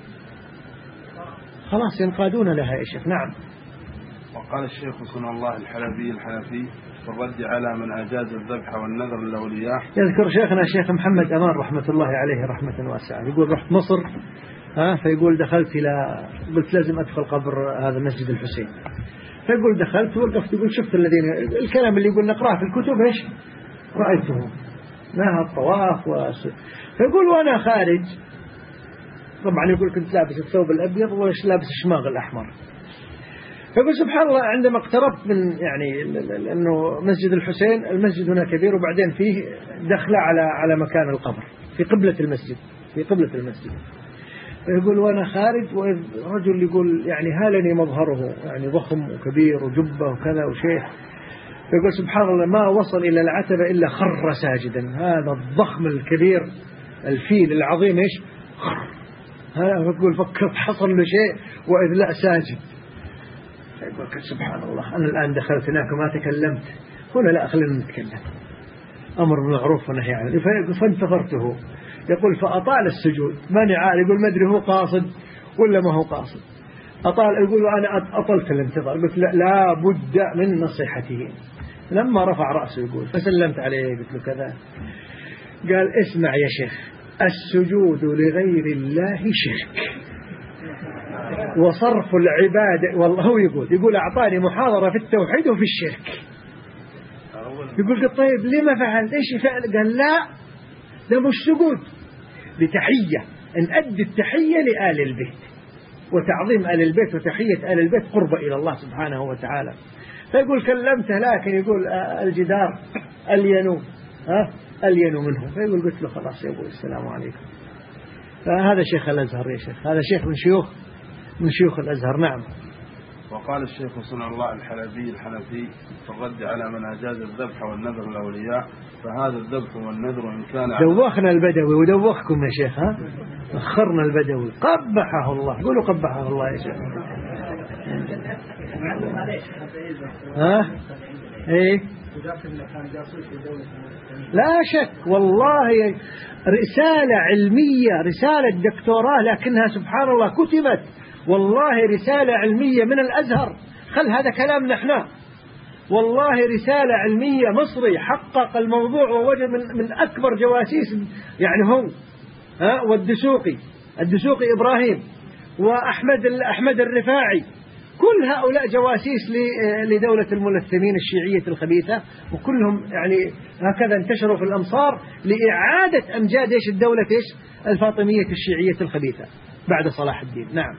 خلاص ينقادون لها يا شيخ. نعم. وقال الشيخ صنع الله الحنفي في الرد على من أجاز الذبح والنذر للأولياء، يذكر شيخنا الشيخ محمد أمان رحمة الله عليه رحمة واسعة، يقول رحت مصر فيقول دخلت قلت لازم أدخل قبر هذا مسجد الحسين، فيقول دخلت وقفت يقول شفت الذين الكلام اللي يقول نقرأه في الكتب إيش رأيته نهى الطواف فيقول وأنا خارج طبعا يقول كنت لابس الثوب الأبيض وإيش لابس الشماغ الأحمر. فيقول سبحان الله عندما اقتربت من يعني أنه مسجد الحسين المسجد هنا كبير وبعدين فيه دخلة على مكان القبر في قبلة المسجد. يقول وأنا خارج وإذ رجل يقول يعني هالني مظهره يعني ضخم وكبير وجبة وكذا وشيخ. يقول سبحان الله ما وصل إلى العتبة إلا خر ساجدا. هذا الضخم الكبير الفيل العظيم إيش خر. هذا يقول فكرت حصل له شيء وإذ لا ساجد. يقول سبحان الله أنا الآن دخلت هناك وما تكلمت، هنا لا خلينا نتكلم، أمر بالمعروف ونهي عن المنكر. فانتظرته يقول فأطال السجود، ماني عارف، يقول ما أدري هو قاصد ولا ما هو قاصد، أطال. يقول أنا أطلت الانتظار، قلت لا بد من نصيحته. لما رفع رأسه يقول فسلمت عليه قلت له كذا، قال اسمع يا شيخ، السجود لغير الله شرك وصرف العبادة. والله هو يقول أعطاني محاضرة في التوحيد وفي الشرك. يقول طيب لما فعلت إيش فعل؟ قال لا ده مش سجود، لتحية، أن أدي التحية لآل البيت وتعظيم آل البيت وتحية آل البيت قرب إلى الله سبحانه وتعالى. فيقول كلمته، لكن يقول الجدار ألين منه. فيقول قلت له خلاص يا أبو السلام عليكم. فهذا شيخ الأزهر يا شيخ، هذا شيخ من شيوخ الأزهر. نعم. وقال الشيخ صنع الله الحلبي الحنفي في الرد على من أجاز الذبح والنذر الأولياء، فهذا الذبح والنذر إن كان دوخنا البدوي ودوخكم يا شيخ، أخرنا البدوي قبحه الله. قولوا قبحه الله يا شيخ. إيه لا شك والله، رسالة علمية، رسالة دكتوراه، لكنها سبحان الله كتبت والله رسالة علمية من الأزهر. خل هذا كلامنا احنا، والله رسالة علمية مصري حقق الموضوع ووجد من أكبر جواسيس، يعني هو والدسوقي إبراهيم وأحمد الرفاعي، كل هؤلاء جواسيس لدولة الملثمين الشيعية الخبيثة، وكلهم يعني هكذا انتشروا في الأمصار لإعادة أمجاد الدولة الفاطمية الشيعية الخبيثة بعد صلاح الدين. نعم.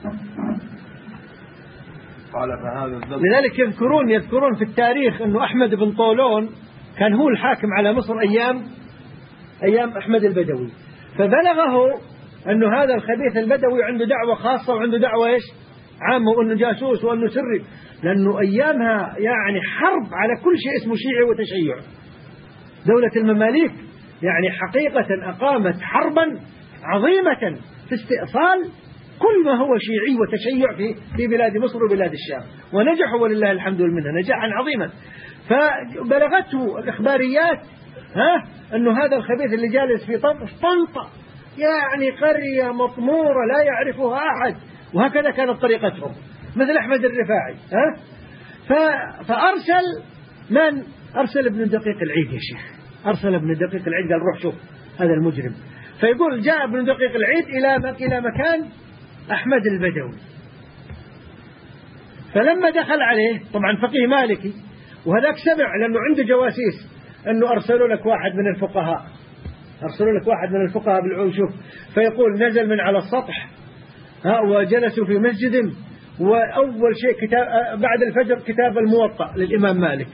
لذلك يذكرون في التاريخ أنه أحمد بن طولون كان هو الحاكم على مصر أيام أحمد البدوي، فبلغه أنه هذا الخبيث البدوي عنده دعوة خاصة وعنده دعوة عامة، وأنه جاسوس وأنه سري، لأنه أيامها يعني حرب على كل شيء اسمه شيعي وتشيع. دولة المماليك يعني حقيقة أقامت حربا عظيمة في استئصال كل ما هو شيعي وتشيع في بلاد مصر وبلاد الشام، ونجحوا ولله الحمد والمنة نجاحا عظيما. فبلغته الإخباريات أنه هذا الخبيث اللي جالس في طنطا يعني قرية مطمورة لا يعرفها أحد، وهكذا كانت طريقتهم مثل أحمد الرفاعي. أرسل ابن دقيق العيد يا شيخ، أرسل ابن دقيق العيد قال روح شوف هذا المجرم. فيقول جاء ابن دقيق العيد إلى مكان أحمد البدوي، فلما دخل عليه طبعا فقيه مالكي، وهذاك سمع لأنه عنده جواسيس أنه أرسلوا لك واحد من الفقهاء بالعشوف. فيقول نزل من على السطح وجلسوا في مسجد، وأول شيء بعد الفجر كتاب الموطأ للإمام مالك،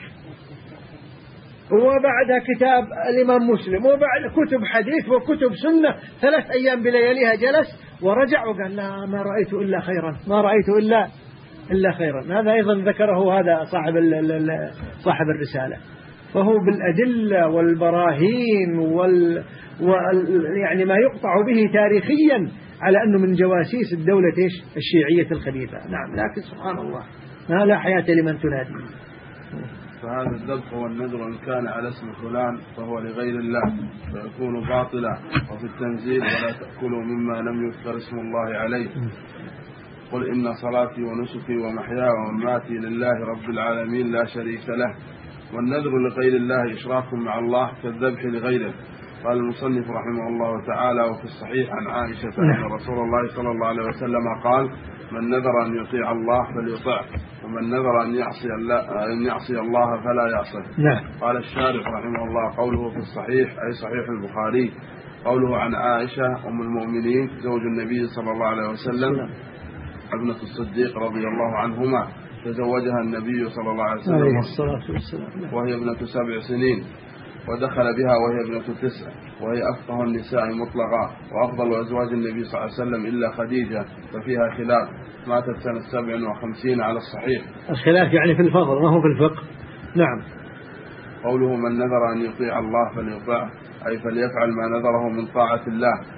وبعدها كتاب الإمام مسلم، وبعد كتب حديث وكتب سنة. 3 أيام بلياليها جلس ورجع وقال لا ما رأيت إلا خيرا، ما رأيت إلا خيرا. هذا أيضا ذكره هذا صاحب الرسالة. فهو بالأدلة والبراهين يعني ما يقطع به تاريخيا على أنه من جواسيس الدولة الشيعية الخبيثة. نعم. لكن سبحان الله لا حياة لمن تنادي. فهذا الذبح والنذر إن كان على اسم فلان فهو لغير الله فيكون باطلا. وفي التنزيل ولا تأكلوا مما لم يذكر اسم الله عليه، قل إن صلاتي ونسكي ومحياي ومماتي لله رب العالمين لا شريك له. والنذر لغير الله إشراك مع الله كالذبح لغيره. قال المصنف رحمه الله تعالى: وفي الصحيح عن عائشة أن رسول الله صلى الله عليه وسلم قال: من نذر أن يطيع الله فليطع، ومن نذر أن يعصي الله فلا يعصه. قال الشارح رحمه الله: قوله في الصحيح أي صحيح البخاري، قوله عن عائشة أم المؤمنين زوج النبي صلى الله عليه وسلم ابنة الصديق رضي الله عنهما، تزوجها النبي صلى الله عليه وسلم وهي ابنة 7 سنين، ودخل بها وهي ابنة 9، وهي أفقه النساء مطلقا، وأفضل أزواج النبي صلى الله عليه وسلم إلا خديجة، ففيها خلاف. ماتت سنة 57 على الصحيح. الخلاف يعني في الفضل ما هو في الفقه. نعم. قوله من نذر أن يطيع الله فليطع، أي فليفعل ما نذره من طاعة الله،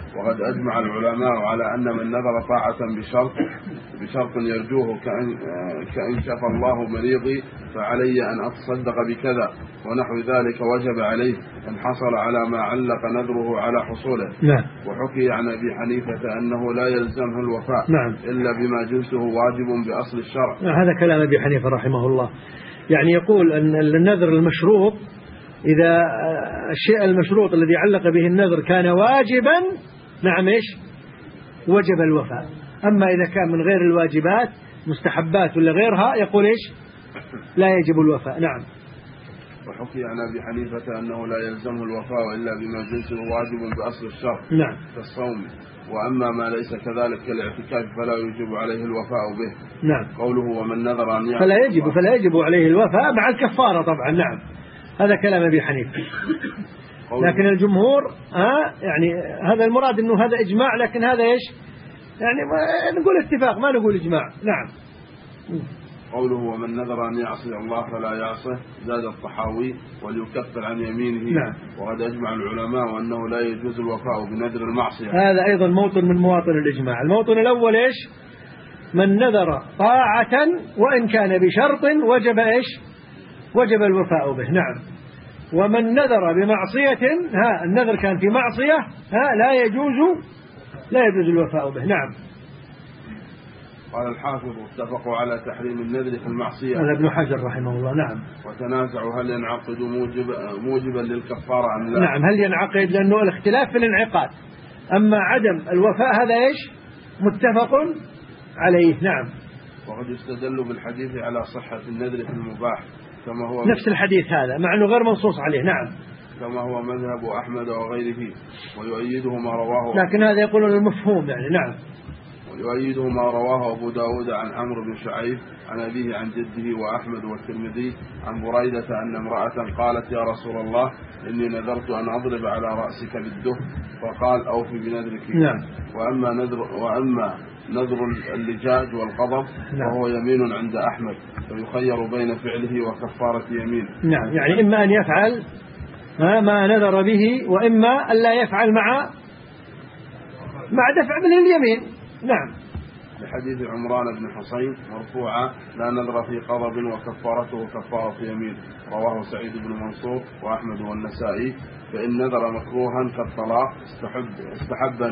وقد أجمع العلماء على أن من نذر طاعة بشرط يرجوه كأن شفى الله مريضي فعلي أن أتصدق بكذا ونحو ذلك وجب عليه إن حصل على ما علق نذره على حصوله. نعم. وحكي عن أبي حنيفة أنه لا يلزمه الوفاء نعم. إلا بما جنسه واجب بأصل الشرع. هذا كلام أبي حنيفة رحمه الله، يعني يقول أن النذر المشروط إذا الشيء المشروط الذي علق به النذر كان واجبا نعم إيش وجب الوفاء. أما إذا كان من غير الواجبات مستحبات ولا غيرها يقول إيش لا يجب الوفاء. نعم. وحكي عن أبي حنيفة أنه لا يلزمه الوفاء إلا بما جنسه واجب بأصل الشرع نعم كالصوم. وأما ما ليس كذلك كالاعتكاف فلا يجب عليه الوفاء به. نعم. قوله ومن نذر أن فلا يجب عليه الوفاء مع الكفارة طبعا. نعم هذا كلام أبي حنيفة. لكن الجمهور يعني هذا المراد أنه هذا إجماع، لكن هذا إيش يعني نقول اتفاق ما نقول إجماع. نعم. قوله ومن نذر أن يعصي الله فلا يعصه زاد الطحاوي وليكفر عن يمينه. نعم. وقد أجمع العلماء أنه لا يجوز الوفاء بنذر المعصية. هذا أيضا موطن من مواطن الإجماع. الموطن الأول إيش من نذر طاعة وإن كان بشرط وجب إيش وجب الوفاء به. نعم. ومن نذر بمعصية النذر كان في معصية لا يجوز الوفاء به. نعم. قال الحافظ اتفقوا على تحريم النذر في المعصية. هذا ابن حجر رحمه الله. نعم. وتنازعوا هل ينعقد موجبا للكفارة أم لا. نعم هل ينعقد لأنه الاختلاف في الانعقاد، أما عدم الوفاء هذا إيش متفق عليه. نعم. وقد يستدل بالحديث على صحة النذر في المباح كما هو نفس الحديث هذا مع أنه غير منصوص عليه. نعم. كما هو مذهب أحمد وغيره ويؤيده ما رواه، لكن هذا يقولون المفهوم يعني. نعم. ويؤيده ما رواه أبو داود عن عمرو بن شعيب عن أبيه عن جده وأحمد والترمذي عن بريدة أن امرأة قالت يا رسول الله إني نذرت أن أضرب على رأسك بالدف فقال أوفي بنذرك. نعم. وأما نذر اللجاج والغضب وهو يمين عند أحمد فيخير بين فعله وكفارة يمين. نعم يعني إما أن يفعل ما نذر به وإما أن لا يفعل مع دفع من اليمين. نعم. لحديث عمران بن حصين مرفوعا لا نذر في غضب وكفارته كفارة يمين رواه سعيد بن منصور وأحمد والنسائي. فإن نذر مكروها كالطلاق استحب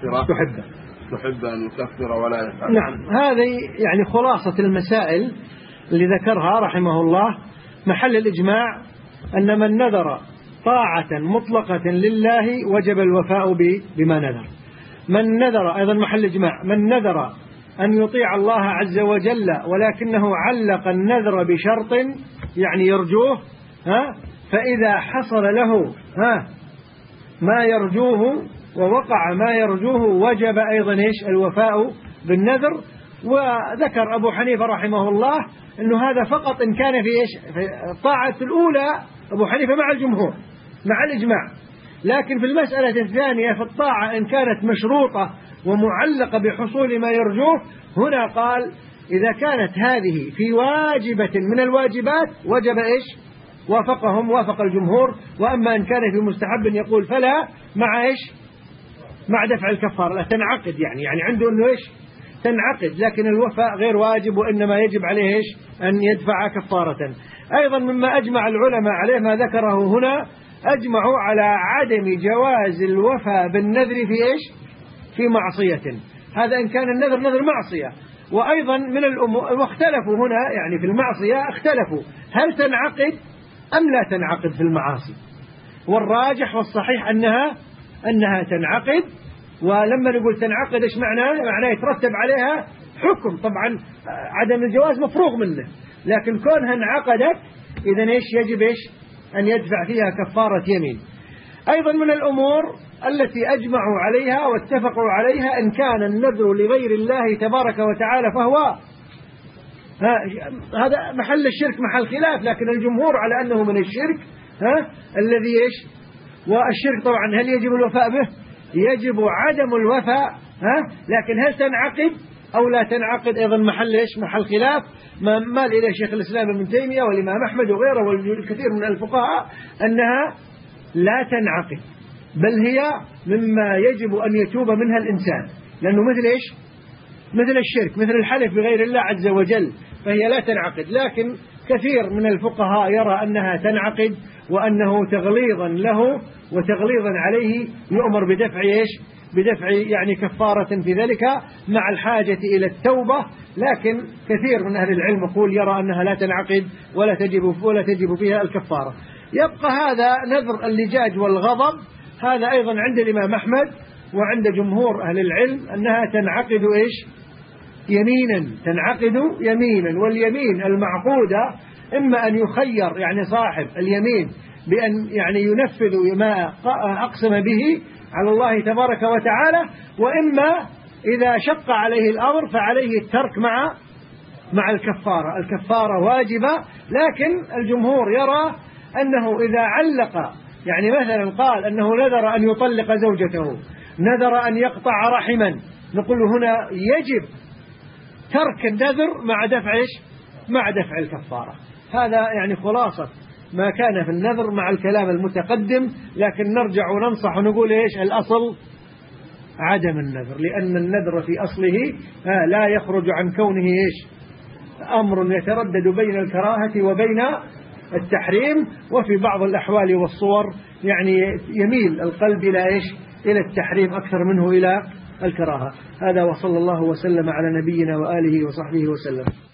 أن يكفر ولا يفعل. نعم. هذه يعني خلاصة المسائل اللي ذكرها رحمه الله. محل الإجماع أن من نذر طاعة مطلقة لله وجب الوفاء بما نذر. من نذر أيضا محل إجماع من نذر أن يطيع الله عز وجل ولكنه علق النذر بشرط يعني يرجوه فإذا حصل له ما يرجوه ووقع ما يرجوه وجب أيضا إيش الوفاء بالنذر. وذكر أبو حنيفة رحمه الله أنه هذا فقط إن كان في إيش في الطاعة الأولى. أبو حنيفة مع الجمهور مع الإجماع. لكن في المسألة الثانية في الطاعة إن كانت مشروطة ومعلقة بحصول ما يرجوه هنا قال إذا كانت هذه في واجبة من الواجبات وجب إيش وافق الجمهور. وأما إن كان في مستحب يقول فلا مع إيش مع دفع الكفارة لا تنعقد يعني عنده أنه إيش تنعقد، لكن الوفاء غير واجب وإنما يجب عليه إيش أن يدفع كفارة. أيضا مما أجمع العلماء عليه ما ذكره هنا أجمعوا على عدم جواز الوفاء بالنذر في إيش في معصية. هذا إن كان النذر نذر معصية. وأيضا من الأمور واختلفوا هنا يعني في المعصية اختلفوا هل تنعقد أم لا تنعقد في المعاصي. والراجح والصحيح أنها تنعقد. ولما نقول تنعقد إيش معناه يترتب عليها حكم. طبعا عدم الجواز مفروغ منه، لكن كونها انعقدت إذن إيش يجب إيش أن يدفع فيها كفارة يمين. أيضا من الأمور التي أجمعوا عليها واتفقوا عليها إن كان النذر لغير الله تبارك وتعالى فهو هذا محل الشرك محل خلاف، لكن الجمهور على أنه من الشرك الذي إيش والشرك طبعا هل يجب الوفاء به؟ يجب عدم الوفاء لكن هل تنعقد أو لا تنعقد أيضا محل إيش محل خلاف ما مال إليه شيخ الإسلام ابن تيمية والإمام أحمد وغيره والكثير من الفقهاء أنها لا تنعقد. بل هي مما يجب أن يتوب منها الإنسان، لأنه مثل إيش؟ مثل الشرك، مثل الحلف بغير الله عز وجل، فهي لا تنعقد. لكن كثير من الفقهاء يرى أنها تنعقد، وأنه تغليظا له وتغليظا عليه يؤمر بدفع إيش؟ بدفع يعني كفارة في ذلك مع الحاجة إلى التوبة. لكن كثير من أهل العلم يقول يرى أنها لا تنعقد ولا تجب فيها الكفارة. يبقى هذا نذر اللجاج والغضب، هذا أيضا عند الإمام أحمد وعند جمهور أهل العلم أنها تنعقد إيش؟ يمينا، تنعقد يمينا. واليمين المعقودة إما أن يخير يعني صاحب اليمين بأن يعني ينفذ ما أقسم به على الله تبارك وتعالى، وإما إذا شق عليه الأمر فعليه الترك مع الكفارة. الكفارة واجبة، لكن الجمهور يرى أنه إذا علق يعني مثلا قال أنه نذر أن يطلق زوجته، نذر أن يقطع رحما، نقول هنا يجب ترك النذر مع دفع إيش؟ مع دفع الكفارة. هذا يعني خلاصة ما كان في النذر مع الكلام المتقدم. لكن نرجع وننصح ونقول إيش الأصل؟ عدم النذر، لأن النذر في أصله لا يخرج عن كونه إيش؟ أمر يتردد بين الكراهة وبين التحريم، وفي بعض الأحوال والصور يعني يميل القلب إلى إيش؟ إلى التحريم أكثر منه إلى الكراهة. هذا وصلى الله وسلم على نبينا وآله وصحبه وسلم.